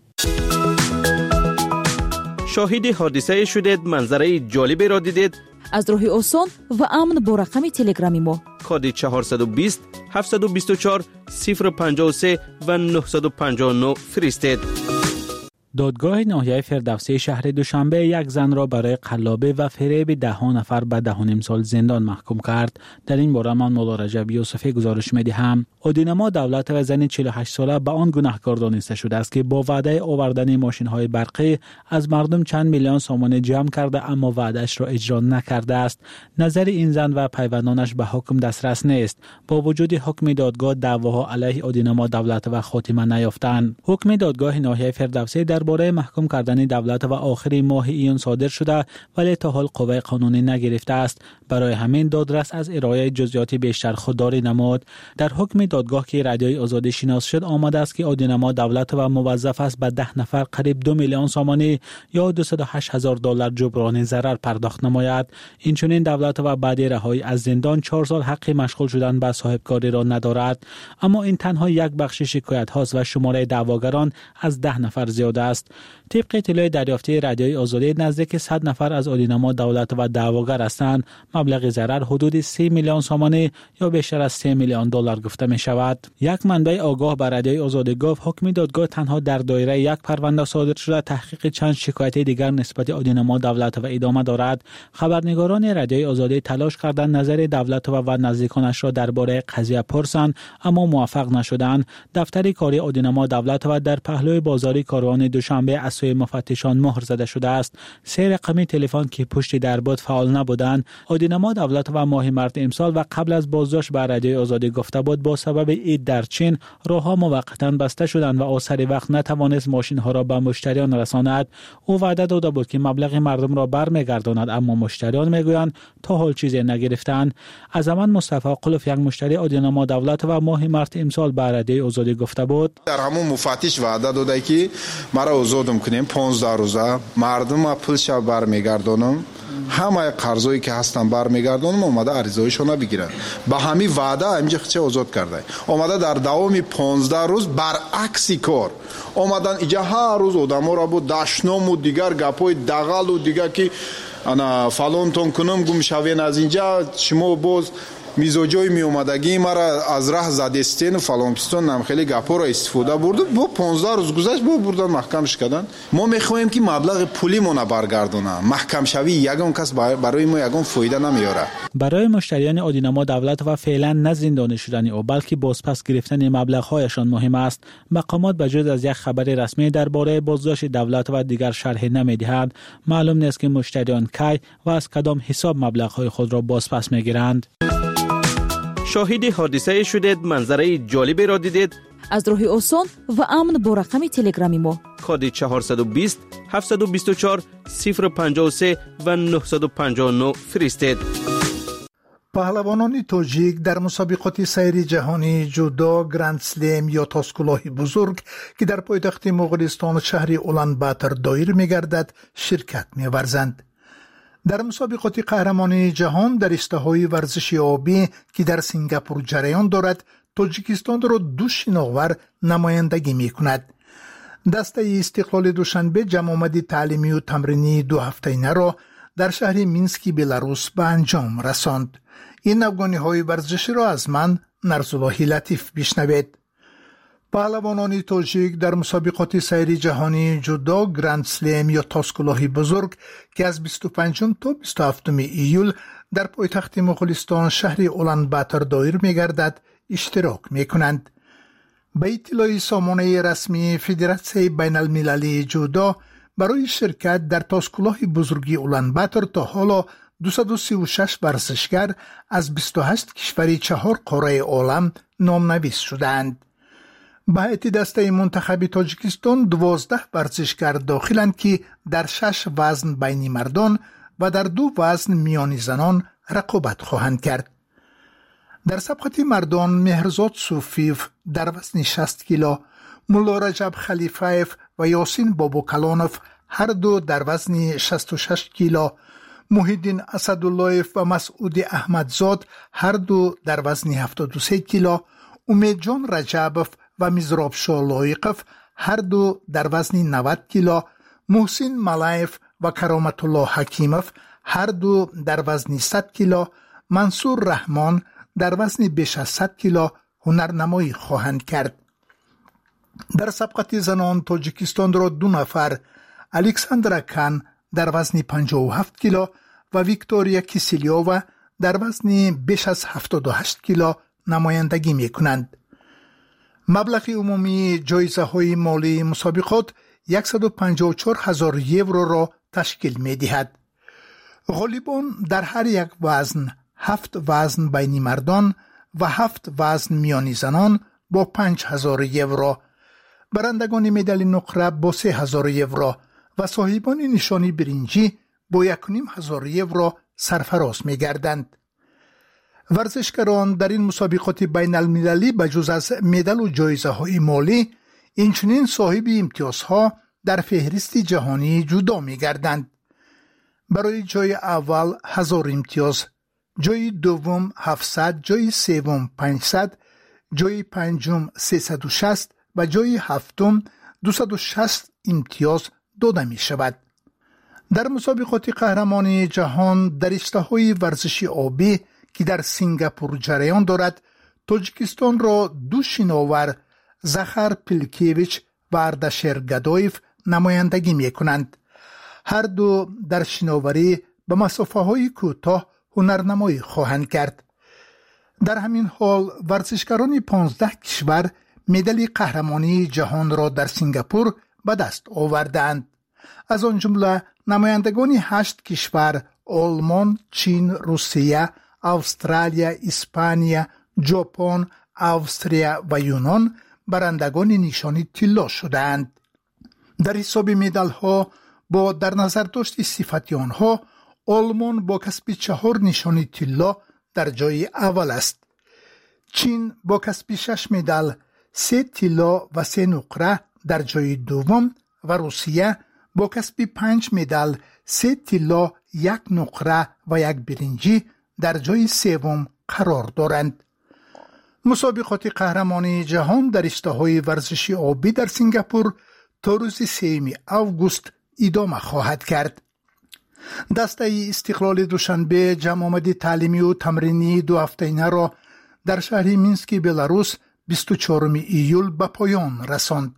شاهد حادثه شدید، منظره جالبی را دیدید؟ از راه آسان و امن با رقم تلگرامی ما کد 420 724 053 و 959 فرستید. دادگاه ناحیه فردوسی شهر دوشنبه یک زن را برای قلابه و فریب 10 نفر به 10.5 سال زندان محکوم کرد. در این باره من مولا رجب یوسفی گزارش می‌دهم. عادینما دولت و زن 48 ساله به آن گناهکار دانسته شده است که با وعده آوردن ماشین‌های برقی از مردم چند میلیون سوم جمع کرده اما وعده‌اش را اجرا نکرده است. نظر این زن و پیوندانش به حکم دسترس نیست. با وجود حکم دادگاه دعواها علیه عادینما دولت و خاتمه نیافتند. حکم دادگاه ناحیه فردوسی در درباره محکوم کردن دولت و آخر ماه ایون صادر شده ولی تا حال قوه قانونی نگرفته است. برای همین دادرس از ارائه جزئیات بیشتر خودداری نمود. در حکم دادگاه که رادیوی آزادی شناس شد آمده است که عادی‌نما دولت و موظف است به 10 نفر قریب 2 میلیون سامانی یا $208,000 جبران ضرر پرداخت نماید. اینچنین دولت و بعد رهایی از زندان 4 سال حق مشغول شدن به صاحبکاری را ندارد. اما این تنها یک بخش شکایت هاست و شماره دعواگران از 10 نفر زیاد است. طبق اطلاع دریافتی رادیوی آزادی نزدیک 100 نفر از عادی‌نما دولت و دعواگر هستند. مبلغ ضرر حدود 3 میلیون سامانی یا بیشتر از $3 میلیون گفته می شود. یک منبع آگاه به رادیوی آزادی گفت حکم دادگاه تنها در دایره یک پرونده صادر شده، تحقیق چند شکایت دیگر نسبت عادی‌نما دولت و ادامه دارد. خبرنگاران رادیوی آزادی تلاش کردند نظر دولت و نزدیکانش را درباره قضیه پرسند اما موفق نشدند. دفتر کاری عادی‌نما دولت و در پهلوی بازار کاروان دوشنبه از سوی مفتشان مهر زده شده است. 3 رقمی تلفن که پشت در بود فعال نبودند. عادی‌نما دولت و ماه مارس امسال و قبل از بازداشت به رادیوی آزادی گفته بود با سبب عید در چین راه‌ها موقتا بسته شدند و آخر وقت نتوانست ماشین‌ها را به مشتریان رساند. او وعده داده بود که مبلغ مردم را برمیگرداند اما مشتریان میگویند تا حال چیزی نگرفتند. از زمان مصطفی قلوف یک مشتری عادی‌نما دولت و ماه مارس امسال به رادیوی آزادی گفته بود در همون مفتش وعده داده که مرا آزاد می‌کنیم 15 روزه مردم پولش برمیگردانم، همه قرضایی که هستن برمیگردانم. اومده عریضایشون بگیرن با همین وعده اینجا چه آزاد کرده. اومده در دوام 15 روز برعکس کار اومدن اینجا هر روز آدما را بود دشنام و دیگر گپای دغل و دیگر که انا فلانتون کنم گم شوین از اینجا شما باز میزوجای می اومدگی مرا از راه زدستین فلان پستون نم خیلی گپا را استفاده برد. با 15 روز گذشت با بردن محکمش کردن. ما میخوایم که مبلغ پولی مون برگردونه. محکم شوی یگان کس برای ما یگان فایده نمیاره. برای مشتریان عادی‌نما دولت و فعلا نه زندانی شدن او بلکه بازپس گرفتن مبلغ‌هایشان مهم است. مقامات بجز از یک خبر رسمی درباره بازداشت دولت و دیگر شرح نمیدهند. معلوم نیست که مشتریان کی و از کدام حساب مبلغ‌های خود را بازپس میگیرند. شاهد حادثه شدید، منظره جالبی را دیدید؟ از راه آسان و امن با رقم تلگرامی ما کد 420 724 053 و 959 فرستید. پهلوانان تاجیک در مسابقات سیری جهانی جودو گرند سلم یا تاسکلاه بزرگ که در پایتخت مغولستان شهر اولانباتر دایر می‌گردد شرکت می‌ورزند. در مسابقات قهرمانی جهان در رشته‌های ورزش آبی که در سنگاپور جریان دارد تاجیکستان را 2 شناور نمایندگی می‌کند. دسته استقلال دوشنبه جمع‌آمد تعلیمی و تمرینی 2 هفته‌ای را در شهر مینسک بلاروس به انجام رساند. این افغانی‌های ورزشی را از من نرزالله لطیف بشنوید. پهلوانان تاجیک در مسابقات سیری جهانی جودو گرند سلم یا تاسکلاه بزرگ که از 25 تا 27 ایول در پایتخت مغولستان شهر اولانباتر دایر می‌گردد اشتراک می‌کنند. به اطلاع سامانه رسمی فدراسیون بین المللی جودو برای شرکت در تاسکلاه بزرگی اولانباتر تا حالا 236 ورزشگر از 28 کشور 4 قاره عالم نامنویس شدند. به هیئت دسته منتخب تاجیکستان 12 ورزشگر داخلند که در 6 وزن بین مردان و در 2 وزن میان زنان رقابت خواهند کرد. در سبقت مردان مهرزاد صوفیف در وزن 60 کیلو، ملا رجب خلیفایف و یاسین بابوکلانف هر دو در وزن 66 کیلو، محیدین اسداللهیف و مسعود احمدزاد هر دو در وزن 73 کیلو، امیدجان رجبف و مزراب شالایقف هر دو در وزن 90 کیلو، محسن ملایف و کرامت الله حکیمف هر دو در وزن 100 کیلو، منصور رحمان در وزن بیش از 100 کیلو هنرنمایی خواهند کرد. در سبقت زنان تاجیکستان را 2 نفر الکساندرا کان در وزن 57 کیلو و ویکتوریا کیسیلیووا در وزن بیش از 78 کیلو نمایندگی می کنند. مبلغ عمومی جایزه های مالی مسابقات 154,000 یورو را تشکیل می دهد. غالبان در هر یک وزن 7 وزن بین مردان و 7 وزن میانی زنان با 5,000 یورو برندگان مدال نقره با 3000 یورو و صاحبان نشانی برنجی با 1500 یورو سرفراز می گردند. ورزشکاران در این مسابقات بین المللی بجز از مدال و جایزه های مالی اینچنین صاحب امتیازها در فهرست جهانی جدا می گردند. برای جای اول 1000 امتیاز، جای دوم 700، جای سوم 500، جای پنجم 360 و جای هفتم 260 امتیاز داده می شود. در مسابقات قهرمانی جهان در رشته‌های ورزشی آبی که در سینگاپور جریان دارد، تاجیکستان را 2 شناور زخر پیلکیویچ و اردشیر گدایف نمایندگی می کنند. هر دو در شناوری به مسافه های کوتاه هنرنمایی خواهند کرد. در همین حال ورزشکاران 15 کشور مدال قهرمانی جهان را در سینگاپور به دست آوردند. از آن جمله نمایندگان 8 کشور آلمان، چین، روسیه، استرالیا، اسپانیا، ژاپن، استریا و یونان برندگان نشانی طلا شدند. در حساب مدال ها با در نظر داشت صفت آنها، آلمان با کسب 4 نشانی طلا در جای اول است. چین با کسب 6 مدال، 3 طلا و 3 نقره در جای دوم و روسیه با کسب 5 مدال، 3 طلا، 1 نقره و 1 برنجی در جای سوم قرار دارند. مسابقات قهرمانی جهان در رشته‌های ورزشی آبی در سینگاپور تا روز 3 آگوست ادامه خواهد کرد. دسته استقلال دوشنبه جمع آمد تعلیمی و تمرینی 2 هفته‌انه را در شهر مینسک بلاروس 24 ایول به پایان رساند.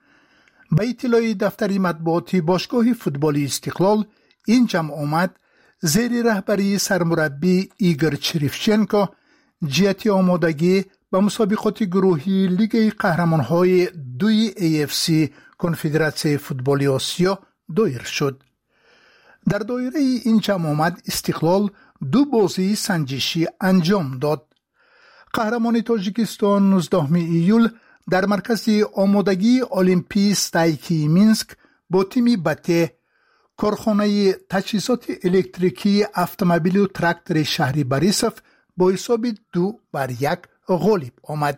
به اطلاع دفتر مطبوعاتی باشگاه فوتبال استقلال، این جمع آمد زیر رهبری سرمربی ایگور چریفچنکو جهت آمادگی به مسابقات گروهی لیگ قهرمان‌های 2 AFC کنفدراسیون فوتبال آسیا دایر شد. در دایره این جمع آمد استقلال 2 بازی سنجشی انجام داد. قهرمان تاجیکستان 19 ایول در مرکز آمادگی المپی ستایکی مینسک با تیم بته کارخانه تجهیزات الکتریکی اتومبیل و تراکتور شهری بریسف با حساب 2-1 غالب آمد.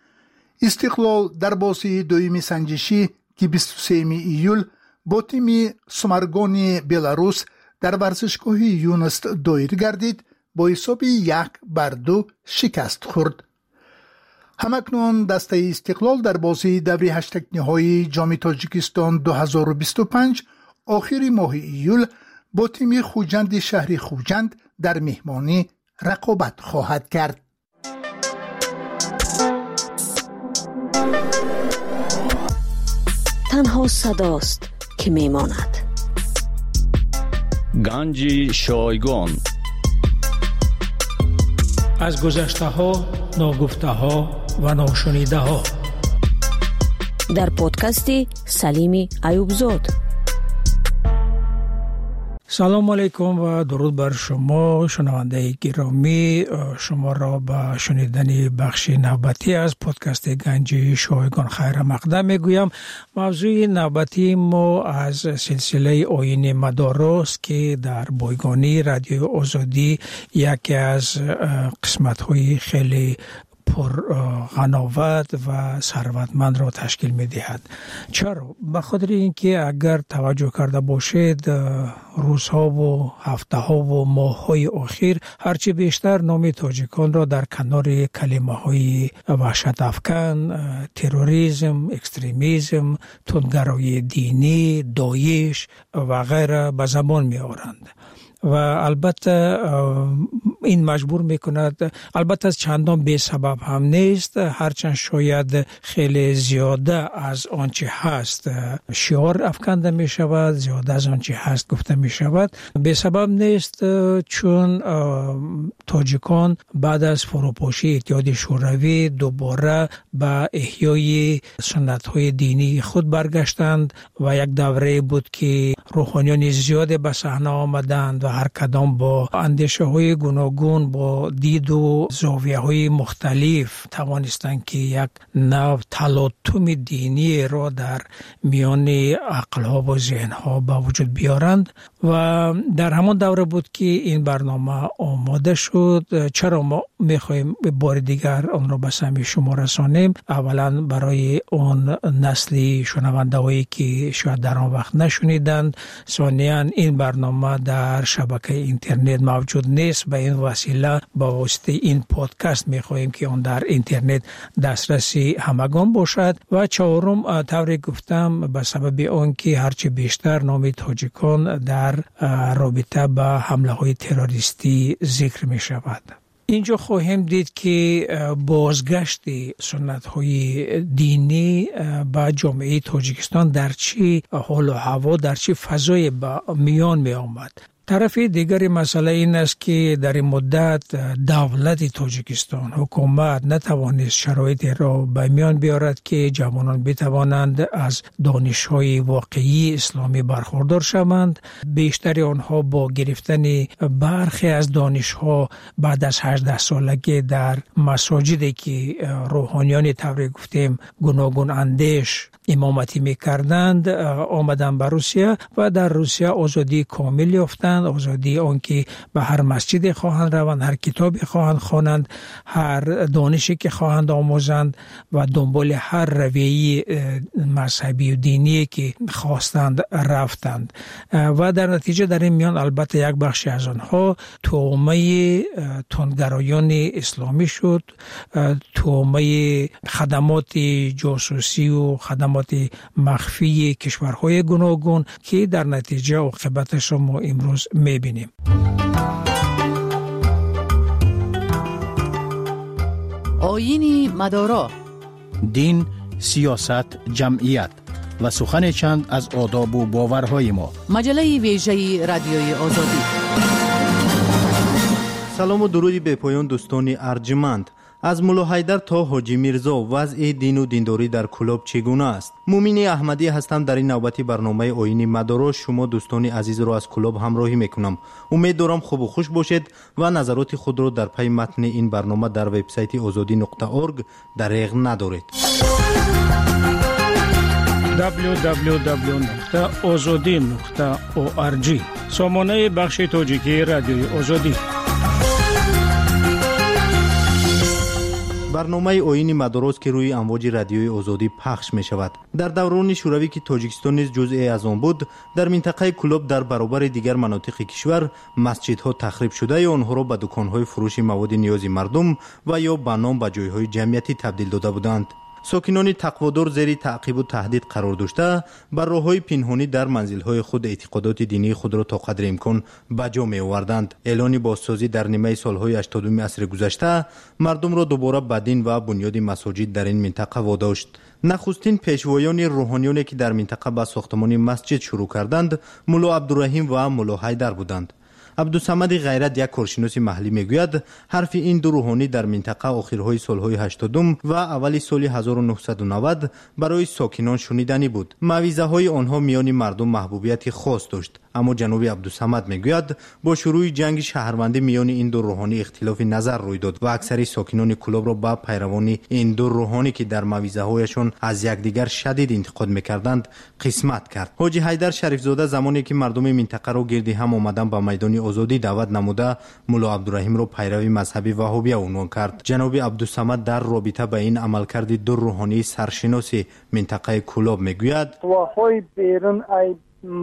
استقلال در بازی دومی سنجشی که 23 ایول با تیم سمرگان بلاروس در ورزشگاه یونست دایر گردید، با حساب 1-2 شکست خورد. همکنون دسته استقلال در بازی دوره 8 نهایی جام تاجیکستان 2025 آخر ماه ایول با تیم خوجند شهری خوجند در مهمانی رقابت خواهد کرد. تنها صداست که میماند. گنج شایگان از گذشته ها، ناگفته ها و ناشنیده ها در پادکست سلیم ایوبزاد. سلام علیکم و درود بر شما شنونده گرامی. شما را به شنیدن بخش نوبتی از پادکست گنج شایگان خیر مقدم میگویم. موضوع نوبتی ما از سلسله آیین مدارست که در بایگانی رادیو آزادی یکی از قسمت‌های خیلی پر غناوت و ثروتمند را تشکیل می دهد. چرا؟ به خاطر اینکه اگر توجه کرده باشید روزها و هفته ها و ماه های اخیر هرچی بیشتر نام تاجیکان را در کنار کلمه های وحشت افکن، تروریسم، اکستریمیسم، تندگرایی دینی، داعش و غیره به زبان می آورند. و البته این مجبور میکند، البته از چندان بی سبب هم نیست، هرچند شاید خیلی زیاده از آنچه هست شعار افکنده می شود، زیاده از آنچه هست گفته می شود. بی سبب نیست، چون تاجیکان بعد از فروپاشی اتحاد شوروی دوباره به احیای سنت های دینی خود برگشتند و یک دوره بود که روحانیان زیاد به صحنه آمدند و هر کدام با اندیشه های گوناگون گوناگون با دید و زاویه‌های مختلف توانستند که یک نوع تلاطم دینی را در میان عقل‌ها و ذهن‌ها به وجود بیارند و در همان دوره بود که این برنامه آماده شد. چرا ما می‌خوایم به بار دیگر آن را به سمع شما رسانیم؟ اولا برای اون نسلی شنونده‌هایی که شاید در آن وقت نشنیدند، ثانیاً این برنامه در شبکه اینترنت موجود نیست، به این وسیله با واسطه این پادکست می‌خوایم که آن در اینترنت دسترسی همگان باشد و چهارم طوری گفتم به سبب آن که هرچه بیشتر نام تاجیکان در رابطه با حمله‌های تروریستی ذکر می‌شود. اینجا خواهیم دید که بازگشت سنت‌های دینی به جامعه تاجیکستان در چه حال و هوا، در چه فضای به میان می آمد. طرف دیگر مسئله این است که در این مدت دولت تاجیکستان، حکومت نتوانست شرایط را به میان بیارد که جوانان بتوانند از دانش‌های واقعی اسلامی برخوردار شوند. بیشتر آنها با گرفتن برخی از دانش‌ها بعد از 18 سالگی در مساجدی که روحانیان طوری گفتیم گوناگون اندیش امامتی می‌کردند آمدن به روسیه و در روسیه آزادی کامل یافتند، آزادی آنکه به هر مسجدی خواهند روند، هر کتابی خواهند خوانند، هر دانشی که خواهند آموزند و دنبال هر رویه مذهبی و دینی که خواستند رفتند و در نتیجه در این میان البته یک بخشی از آنها تومه تندگرایان اسلامی شد، تومه خدمات جاسوسی و خدمات مخفی کشورهای گوناگون که در نتیجه عاقبتش را ما امروز می‌بینیم. آیین مدارا، دین، سیاست، جمعیت و سخن چند از آداب و باورهای ما. مجله ویژه رادیوی آزادی. سلام و درودی به پایان دوستان ارجمند. از مولا حیدر تا حاجی میرزا وضع دین و دینداری در کلاب چگونه است؟ مومن احمدی هستم. در این نوبتی برنامه آیین مدارا شما دوستان عزیز را از کلاب همراهی میکنم. امید دارم خوب و خوش باشید و نظرات خود را در پی متن این برنامه در وبسایت azadi.org دریغ ندارید. www.azadi.org سامانه بخش تاجیکی رادیوی آزادی. برنامه آیین مدارا که روی امواج رادیوی آزادی پخش می شود. در دوران شوروی که تاجیکستان نیز جزئی از آن بود، در منطقه کلاب در برابر دیگر مناطق کشور مسجدها تخریب شده یا آنها را به دکانهای فروش مواد نیاز مردم و یا به نام به جایهای جمعیتی تبدیل داده بودند. ساکنان تقوادار زیر تعقیب و تهدید قرار داشته بر راه‌های پنهانی در منزل‌های خود اعتقادات دینی خود را تا قدر امکان به جا می‌آوردند. اعلان بازسازی در نیمه سال‌های 80 عصر گذشته مردم را دوباره به دین و بنیاد مساجد در این منطقه واداشت. نخستین پیشوایان روحانیانی که در منطقه به ساختمان مسجد شروع کردند مولا عبدالرحیم و مولا حیدر بودند. عبدالصمد غیرت یک کارشناس محلی میگوید حرف این دو روحانی در منطقه آخرهای سالهای 80 و اول سال 1990 برای ساکنان شنیدنی بود. موعظه های آنها میان مردم محبوبیت خاص داشت. اما جناب عبدالصمد میگوید با شروع جنگ شهروندی میان این دو روحانی اختلاف نظر روی داد و اکثر ساکنان کلاب را با پیروان این دو روحانی که در موعظه هایشان از یکدیگر شدید انتقاد میکردند قسمت کرد. حاجی حیدر شریف زاده زمانی که مردم منطقه را گردی هم آمدن به میدان آزادی دعوت نموده مولا عبدالرحیم را پیروی مذهبی وهابیه عنوان کرد. جناب عبدالصمد در رابطه با این عملکرد دو روحانی سرشناس منطقه کلاب میگوید واهای بیرون ای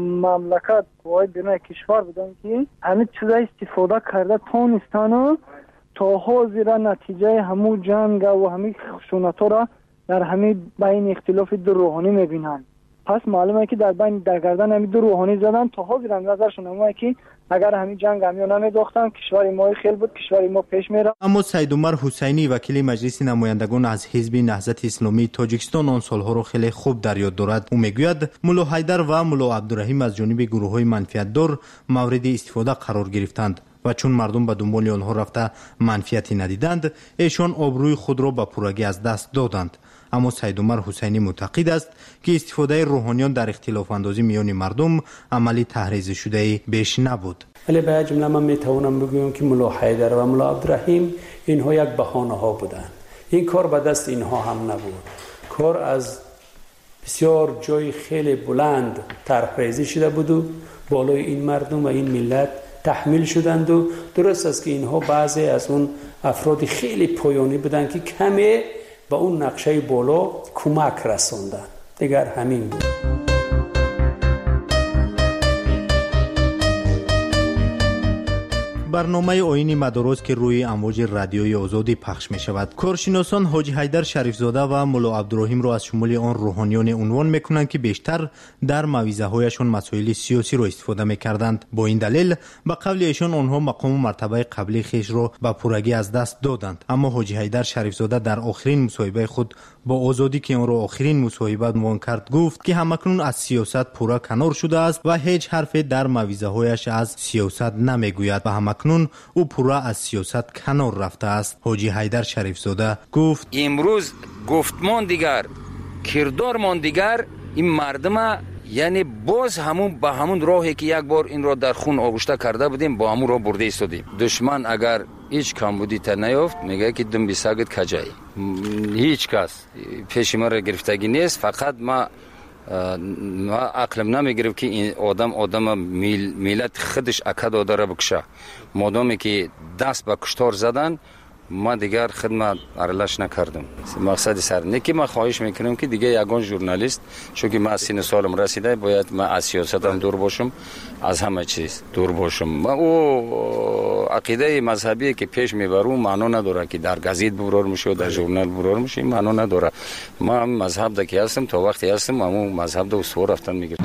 مملکت و بیرون کشور بودن که همه چیزا استفاده کرده تونستن تا حاضر نتیجه همو جنگ و همه خشونت را در همه بین اختلاف دو روحانی میبینن. پس معلومه که در بین در گردن همین دو روحانی زدن تا حاضر نظرشون همه که اگر همین جنگ همیو نمیداختن کشور ما خیلی بود، کشور ما پیش میره. اما سید عمر حسینی وکیل مجلس نمایندگان از حزب نهضت اسلامی تاجیکستان آن سالها را خیلی خوب در یاد دارد. او میگوید مولا حیدر و مولا عبدالرحیم از جانب گروه‌های منفعت‌دار مورد استفاده قرار گرفتند و چون مردم به دنبال آنها رفته منفعتی ندیدند ایشان آبروی خود را به پورگی از دست دادند. اما سید عمر حسینی معتقد است که استفاده روحانیان در اختلاف اندازی میان مردم عملی تحریض شده بیش نبود. ولی به جمله من میتوانم بگویم که ملا حیدر و ملا عبدالرحیم اینها یک بهانه ها بودند. این کار به دست اینها هم نبود. کار از بسیار جای خیلی بلند طرحریزی شده بود و بالای این مردم و این ملت تحمیل شدند و درست است که اینها بعضی از اون افراد خیلی پایانی بودند که کمی به اون نقشه بالا کمک رساندند. دیگر همین بود. برنامه آیین مدارس که روی امواج رادیوی آزادی پخش می شود. کارشناسان حاجی حیدر شریفزاده و ملا عبدالرحیم را از شمول آن روحانیان عنوان می کنند که بیشتر در موعظه هایشان مسائل سیاسی را استفاده می کردند. با این دلیل به قول ایشان آنها مقام و مرتبه قبلی خویش را به پورگی از دست دادند. اما حاجی حیدر شریفزاده در آخرین مصاحبه خود با آزادی که آن را آخرین مصاحبه عنوان کرد گفت که همکنون از سیاست پورا کنار شده است و هیچ حرفی در موعظه هایش از سیاست نمی گوید و همکنون او پورا از سیاست کنار رفته است. حاجی حیدر شریفزاده گفت امروز گفتمان دیگر، کردارمان دیگر، این مردم یعنی باز همون به همون راهی که یک بار این را در خون آغشته کرده بودیم با همون را برده ایستادیم. دشمن اگر هیچ کمبودی تا نیافت میگه که دم بیساگت کجای، هیچ کس پیش ما را گرفتگی نیست. فقط ما عقلم نمیگرفت که این آدم میلت خودش اکد داره بکشه. مادامی که دست به کشتار زدن ما دیگر خدمت ارلش نکردم. مقصد سر نه که ما خواهش میکنم که دیگه یگان ژورنالیست، چون که من از سن سالم رسیده باید من از سیاست هم دور باشم، از همه چیز دور باشم. ما او عقیده مذهبی که پیش میبرم معنا نداره که در گزیت برار میشه و در ژورنال برار میشه، معنا نداره. ما مذهب دکی هستم تا وقتی هستم همون مذهب دو سو رفتن میگیرم.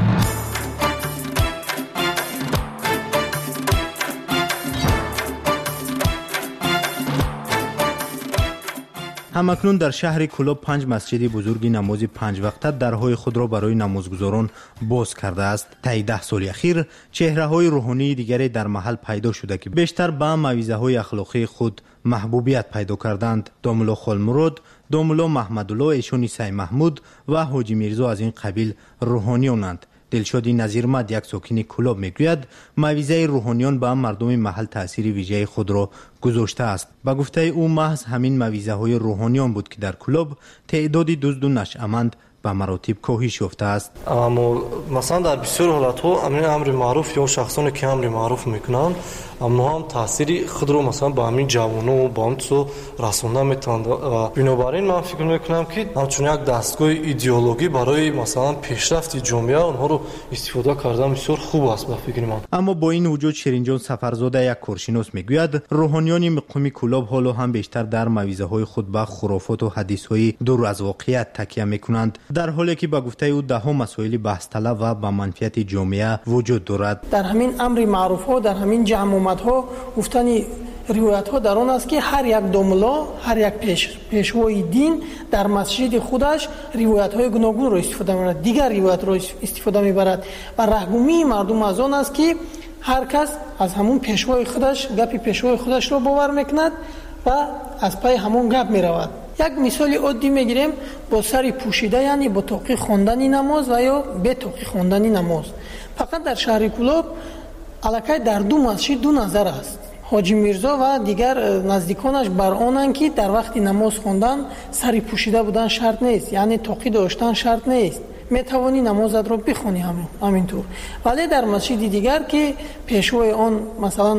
همکنون در شهر کلوب 5 مسجد بزرگ نماز 5 وقته درهای خود را برای نمازگزاران باز کرده است. طی 10 سال اخیر چهره های روحانی دیگری در محل پیدا شده که بیشتر به موعظه های اخلاقی خود محبوبیت پیدا کردند. داملا خالمراد، داملا محمدالله ایشانی سای محمود و حاجی میرزا از این قبیل روحانیانند. دلشادی نظیرمد یک ساکن کلوب میگوید موعظه روحانیان به مردم محل تأثیر ویژه خود را گذاشته است. با گفته او محض همین موعظه های روحانیان بود که در کلوب تعداد دزد و نشأمند به مراتب کاهش یافته است. اما مثلا در بسیار حالت ها امر معروف یا شخصانی که امر معروف میکنند اما هم تاثیر خود رو مثلا با همین جوانان و با همچو رسانده میتوند و بنابراین من فکر میکنم که همچون یک دستگاه ایدئولوژی برای مثلا پیشرفت جامعه اونها رو استفاده کردن بسیار خوب است به فکر من. اما با این وجود شیرینجان سفرزاده یک کارشناس میگوید روحانیان مقام کلوب حالا هم بیشتر در موعظه های خود به خرافات و حدیث های دور از واقعیت تکیه میکنند، در حالی که با گفته او ده ها مسائل بحث طلب و به منفعت جامعه وجود دارد. در همین امر معروف ها، در همین جمع ها گفتن روایت ها در آن است که هر یک دوملا، هر یک پیشوای دین در مسجد خودش روایت های گوناگون را استفاده می‌برد، دیگر روایت را استفاده می‌برد و رهگمی مردم از آن است که هر کس از همون پیشوای خودش گپ پیشوای خودش را باور میکند و از پای همون گپ میرود. یک مثال عادی میگیریم با سر پوشیده، یعنی با توقی خواندن نماز و یا به توقی خواندن نماز. فقط در شهر کلوب علاقه در دو مسجد دو نظر است. حاجی میرزا و دیگر نزدیکانش بر آنند که در وقت نماز خواندن سری پوشیده بودن شرط نیست، یعنی توقی داشتن شرط نیست، میتوانی نمازت را بخونی همینطور. ولی در مسجد دیگر که پیشوای آن مثلا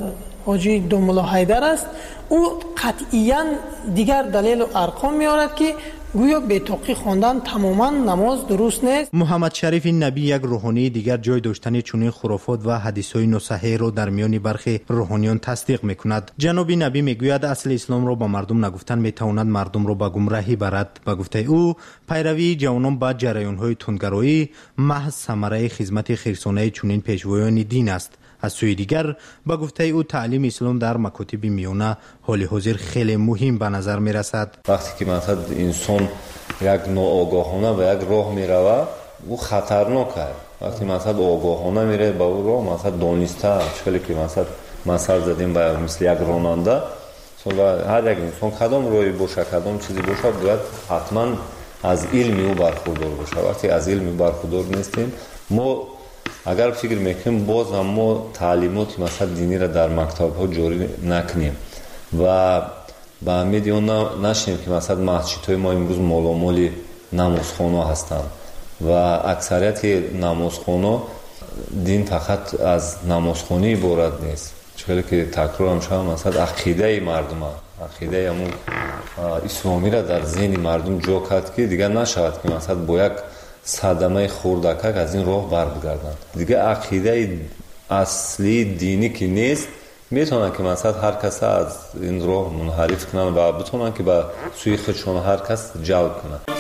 حاجی دوملا حیدر است، او قطعیاً دیگر دلیل و ارقام میارد که گویا به توقی خواندن تماما نماز درست نیست. محمد شریف نبی یک روحانی دیگر جای داشتن چنین خرافات و حدیث‌های ناصحیح را در میان برخی روحانیان تصدیق میکند. جناب نبی میگوید اصل اسلام را با مردم نگفتن میتواند مردم را به گمراهی برد. با گفته او پیروی جوانان با جریان‌های تندگرایی محض ثمره خدمت خیرسانه چنین پیشوایان دین است. از سوی دیگر با گفته او تعلیم اسلام در مکاتب میانه حال حاضر خیلی مهم به نظر می رسد. وقتی که مثلا انسان یک ناآگاهانه و یک راه می رود او خطرناک است. وقتی مثلا آگاهانه میره با او راه مثلا دانسته شکلی که مثلا زدیم با مثل یک راننده و هر یک انسان کدام راهی باشه کدام چیزی باشه باید حتما از علم او برخوردار باشه. وقتی از علم برخوردار نیستیم، ما اگر فکر میکنیم باز هم ما تعلیمات مثلا دینی را در مکتب ها جاری نکنیم و به امید اون نشیم که مثلا مسجد های ما امروز مالامال نمازخانه هستند و اکثریت نمازخانه دین فقط از نمازخانه عبارت نیست، چون که تکرار هم شد مثلا عقیده مردم، عقیده همون اسلامی را در ذهن مردم جا کرد که دیگه نشود که مثلا با یک صدمه خوردکک از این راه بر بگردند. دیگه عقیده اصلی دینی که نیست، میتونن که مثلا هر کس از این راه منحرف کنن و بتونن که به سوی خودشون هر کس جلب کنن.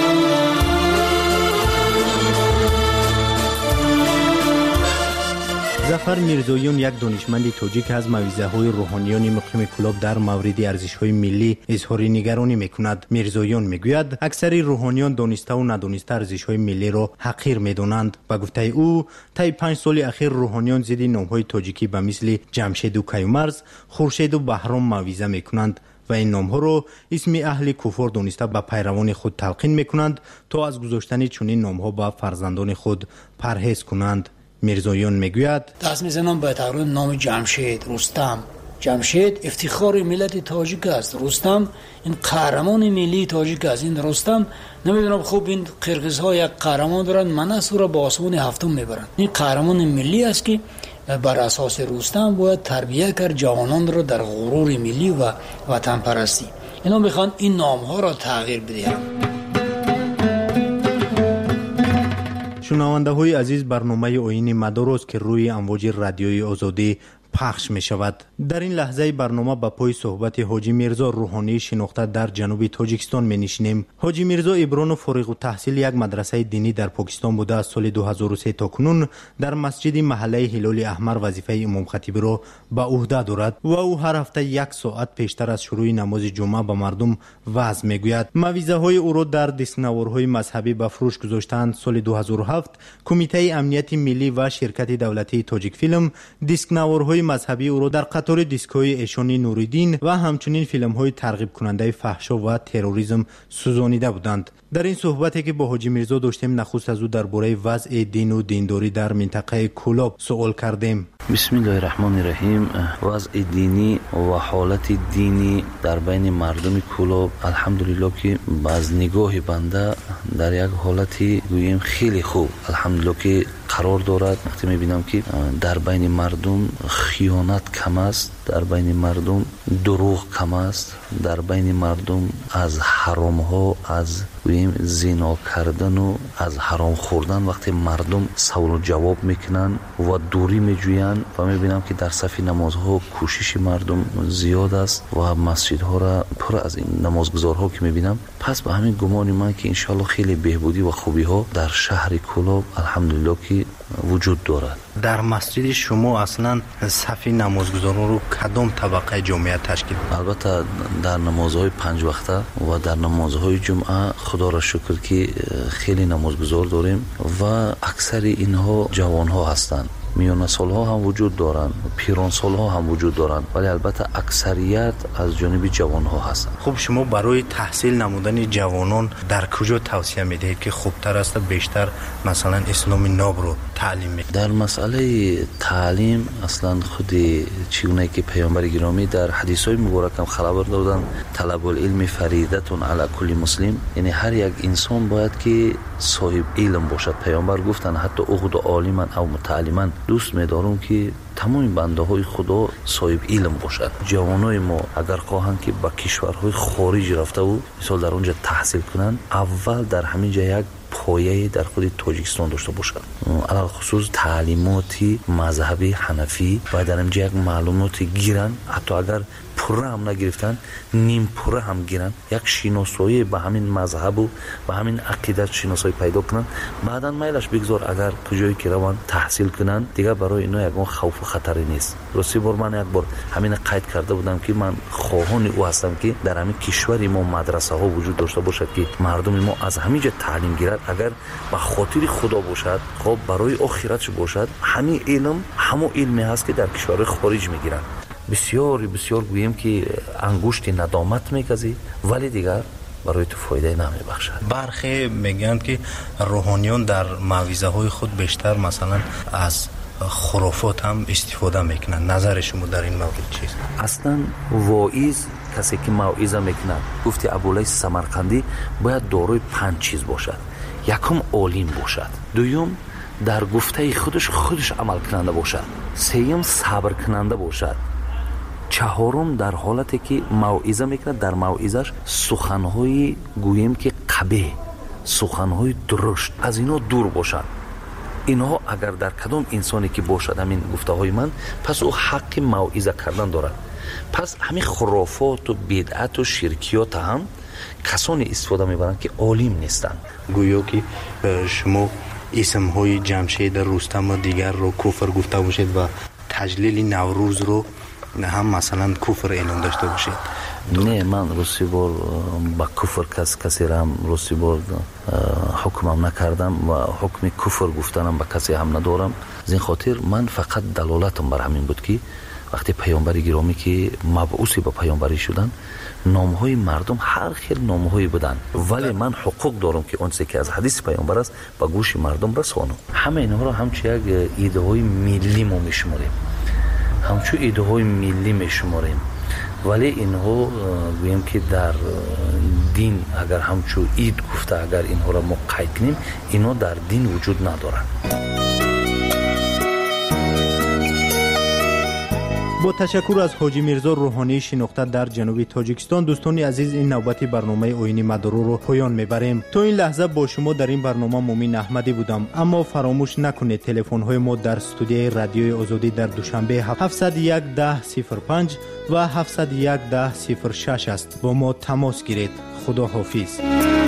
ظفر میرزویون یک دانشمند تاجیک از موعظه‌های روحانیان مقیم کلاب در مورد ارزش‌های ملی اظهار نگرانی می‌کند. میرزویون میگوید اکثر روحانیان دانسته و ندانسته ارزش‌های ملی را حقیر می‌دانند. به گفته او طی 5 سال اخیر روحانیان ضد نام‌های تاجیکی به مثل جمشید و کیومرز، خورشید و بهرام موعظه می‌کنند و این نام‌ها را اسم اهل کفر دانسته به پیروان خود تلقین می‌کنند تا از گذاشتن چنین نام‌ها به فرزندان خود پرهیز کنند. میرزویون میگوید دست میزنم به تقریر نام جمشید، رستم. جمشید افتخار ملت تاجیک است، رستم این قهرمان ملی تاجیک است. این رستم نمیدونم خوب این قرقیزها یک قهرمان دارن، منصور را به آسمان هفتم میبرن. این قهرمان ملی است که بر اساس رستم باید تربیت کرد جوانان را در غرور ملی و وطن پرستی. اینا میخوان این نام ها را تغییر بدهند. شنونده های عزیز، برنامه آیین مدار است که روی امواج رادیوی آزادی پخش می شود. در این لحظه برنامه با پای صحبت حاجی میرزا روحانی شناخته در جنوب تاجیکستان می نشینیم. حاجی میرزا ابران فارغ التحصیل یک مدرسه دینی در پاکستان بوده از سال 2003 تا کنون در مسجد محله هلال احمر وظیفه امام خطیب را به عهده دارد و او هر هفته 1 ساعت پیشتر از شروع نماز جمعه به مردم وعظ می گوید. موعظه های او را در دستنوارهای مذهبی به فروش گذاشتند. سال 2007 کمیته امنیت ملی و شرکت دولتی تاجیک فیلم دستنوارهای مذهبی او را در قطار دیسک‌های ایشان نوریدین و همچنین فیلم‌های ترغیب کننده فحشا و تروریسم سوزانیده بودند. در این صحبتی که با حاجی میرزا داشتیم نخست از او درباره وضع دین و دینداری در منطقه کلاب سوال کردیم. بسم الله الرحمن الرحیم. وضع دینی و حالت دینی در بین مردم کلاب الحمدلله که باز نگاه بنده در یک حالتی گوییم خیلی خوب الحمدلله که قرار دارد. وقتی میبینم که در بین مردم خیانت کم است، در بین مردم دروغ کم است، در بین مردم از حرام ها، از زنا کردن و از حرام خوردن وقتی مردم سوال و جواب میکنن و دوری میجوین و میبینم که در صف نمازها کوشش مردم زیاد است و مسجدها را پر از این نمازگزارها که میبینم. پس به همین گمان من که انشالله خیلی بهبودی و خوبی ها در شهر کلاب الحمدلله که وجود دارد. در مسجد شما اصلا صف نمازگزاران رو کدام طبقه جامعه تشکیل؟ البته در نمازهای 5 وقته و در نمازهای جمعه خدا را شکر که خیلی نمازگزار داریم و اکثر اینها جوان ها هستند. میان سال ها هم وجود دارند، پیران سال ها هم وجود دارند، ولی البته اکثریت از جانب جوان ها هستند. خب شما برای تحصیل نمودن جوانان در کجا توصیه میدهید که خوبتر است بیشتر مثلا اسلام ناب رو تعلیم میدهید؟ در مسئله تعلیم اصلا خود چگونه که پیامبر گرامی در حدیث های مبارک هم خبر دادن طلب العلم فریضه علی کل مسلم، یعنی هر یک انسان باید که صاحب علم باشد. پیامبر گفتن حتی اغد عالما او متعلما، دوست می‌دارم که تمام بنده های خدا صاحب علم باشد. جوانای ما اگر خواهند که به کشورهای خارج رفته و مثلا در اونجا تحصیل کنند، اول در همین جا یک پایه در خود تاجیکستان داشته باشد. علاوه خصوص تعلیماتی مذهبی حنفی و در اینجا یک معلوماتی گیرن، حتی اگر پره هم نگرفتن نیم پره هم گیرن، یک شناسایی به همین مذهب و به همین عقیدت شناسایی پیدا کنن. بعداً میلش بگذار اگر کجایی که روان تحصیل کنن دیگه برای اینا یکون خوف و خطری نیست. راستی بار من یک بار همین قید کرده بودم که من خواهان او هستم که در همین کشور ما مدرسه ها وجود داشته باشد که مردم ما از همینجا تعلیم گیرد. اگر به خاطر خدا باشد، خب برای آخرتش باشد، همین علم همون علمی هست که در کشور خارج میگیرن. بسیار بسیار گوییم که انگشت ندامت میکزی، ولی دیگر برای تو فایده نمیبخشد. برخی میگن که روحانیون در موعظه های خود بیشتر مثلا از خرافات هم استفاده میکنن. نظر شما در این مورد چیست؟ اصلا واعظ کسی که موعظه میکنه، گفتی ابولیث سمرقندی، باید دارای 5 چیز باشد. یکم عالم باشد، دوم در گفته خودش عمل کننده باشد، سوم صبر کننده باشد، چهارم در حالتی که موعظه میکنه در موعظه‌اش سخنهای گوییم که قبیح، سخنهای درشت از اینا دور باشد. اینها اگر در کدام انسانی که باشد همین گفته های من، پس او حق موعظه کردن دارد. پس همین خرافات و بدعت و شرکیات هم کسانی استفاده میبرند که عالم نیستند. گویا که شما اسم های جمشید، رستم و دیگر رو کفر گفته باشید و تجلیل نوروز رو هم مثلا کفر اعلام داشته باشید. نه، من روسی بار با کفر کسی را هم روسی بار حکمم نکردم و حکم کفر گفتنم با کسی هم ندارم. از این خاطر من فقط دلالتم بر همین بود که وقتی پیامبر گرامی که مبعوث به پیامبری شدن، نامهای مردم هر خیل نامهایی بودن، ولی من حقوق دارم که اون چیزی که از حدیث پیامبر است به گوش مردم رسانم. همه اینها را همچون یک ایده های ملی ما میشماریم، همچون ایده های ملی میشماریم، ولی اینها گویم که در دین اگر همچون اید گفته اگر اینها را ما قید کنیم، اینها در دین وجود ندارند. با تشکر از حاجی میرزا روحانی شناخته در جنوب تاجیکستان، دوستان عزیز این نوبت برنامه آیین مدارو رو پایان میبریم. تا این لحظه با شما در این برنامه مومن احمدی بودم. اما فراموش نکنید تلفن های ما در استودیوی رادیوی آزادی در دوشنبه 701 1005 و 701 1006 است. با ما تماس گیرید. خدا حافظ.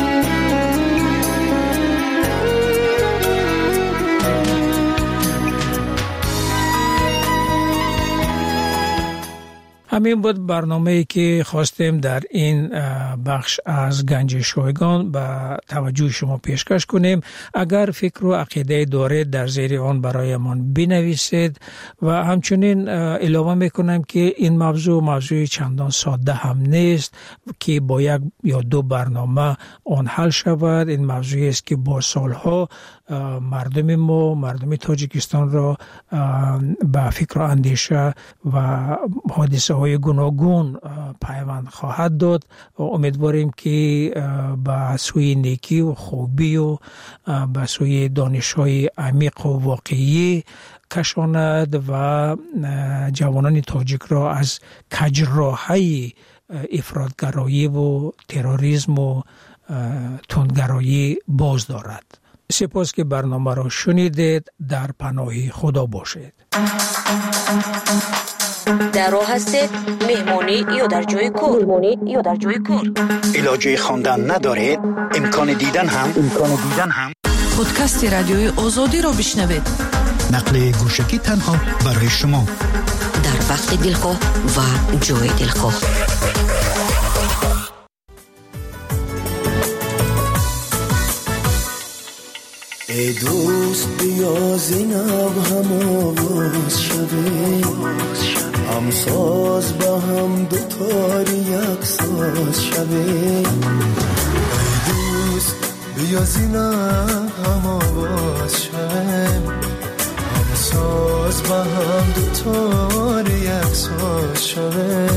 همین بود برنامه‌ای که خواستیم در این بخش از گنج شایگان به توجه شما پیشکش کنیم. اگر فکر و عقیده دارید در زیر آن برایمان بنویسید و همچنین علاوه میکنم که این موضوع چندان ساده هم نیست که با یک یا دو برنامه آن حل شود. این موضوعی است که با سالها مردم تاجیکستان را به فکر و اندیشه و حادثه های گوناگون پیوند خواهد داد. امیدواریم که به سوی نیکی و خوبی و به سوی دانش های عمیق و واقعی کشاند و جوانان تاجیک را از کجراهی افراطگرایی و تروریسم و تندگرایی باز دارد. سپاس که برنامه را شنیدید. در پناه خدا باشید. در راه هستید، مهمانی یا در جای کار، علاجه خواندن ندارید، امکان دیدن هم پادکست رادیوی آزادی را بشنوید. نقل گوشکی تنها برای شما در وقت دلخواه و جای دلخواه. ای دوست بیا زینب هم آواز شده، هم ساز با هم دوتاری یک ساز شده. ای دوست بیا زینب هم آواز شده، هم ساز با هم دوتاری یک ساز شده.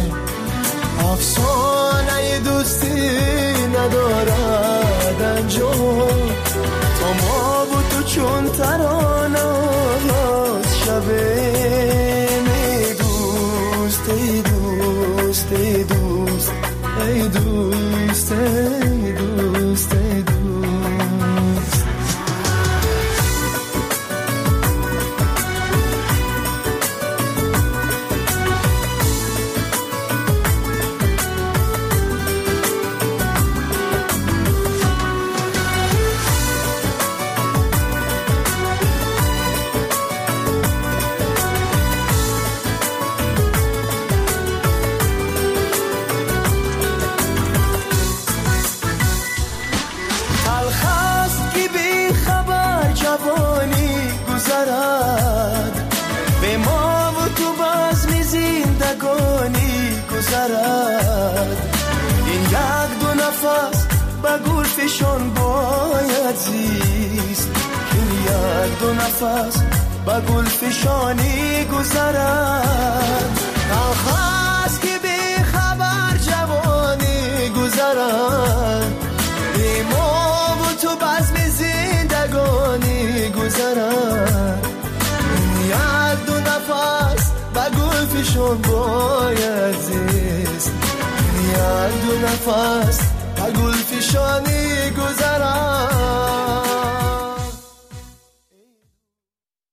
افسانه دوستی ندارد انجام، تا ما با تو چون ترانه آغاز شده. ای دوست ای دوست ای دوست ای دوست ای دوست ای دوست. فشان باید زیست که یک دو نفس با گل فشانی گذرد آخاست که بی خبر جوانی گذرد بی ما و تو بزم زندگانی گذرد یک دو نفس با گل فشان باید زیست یک دو نفس با گل فشانی گذرد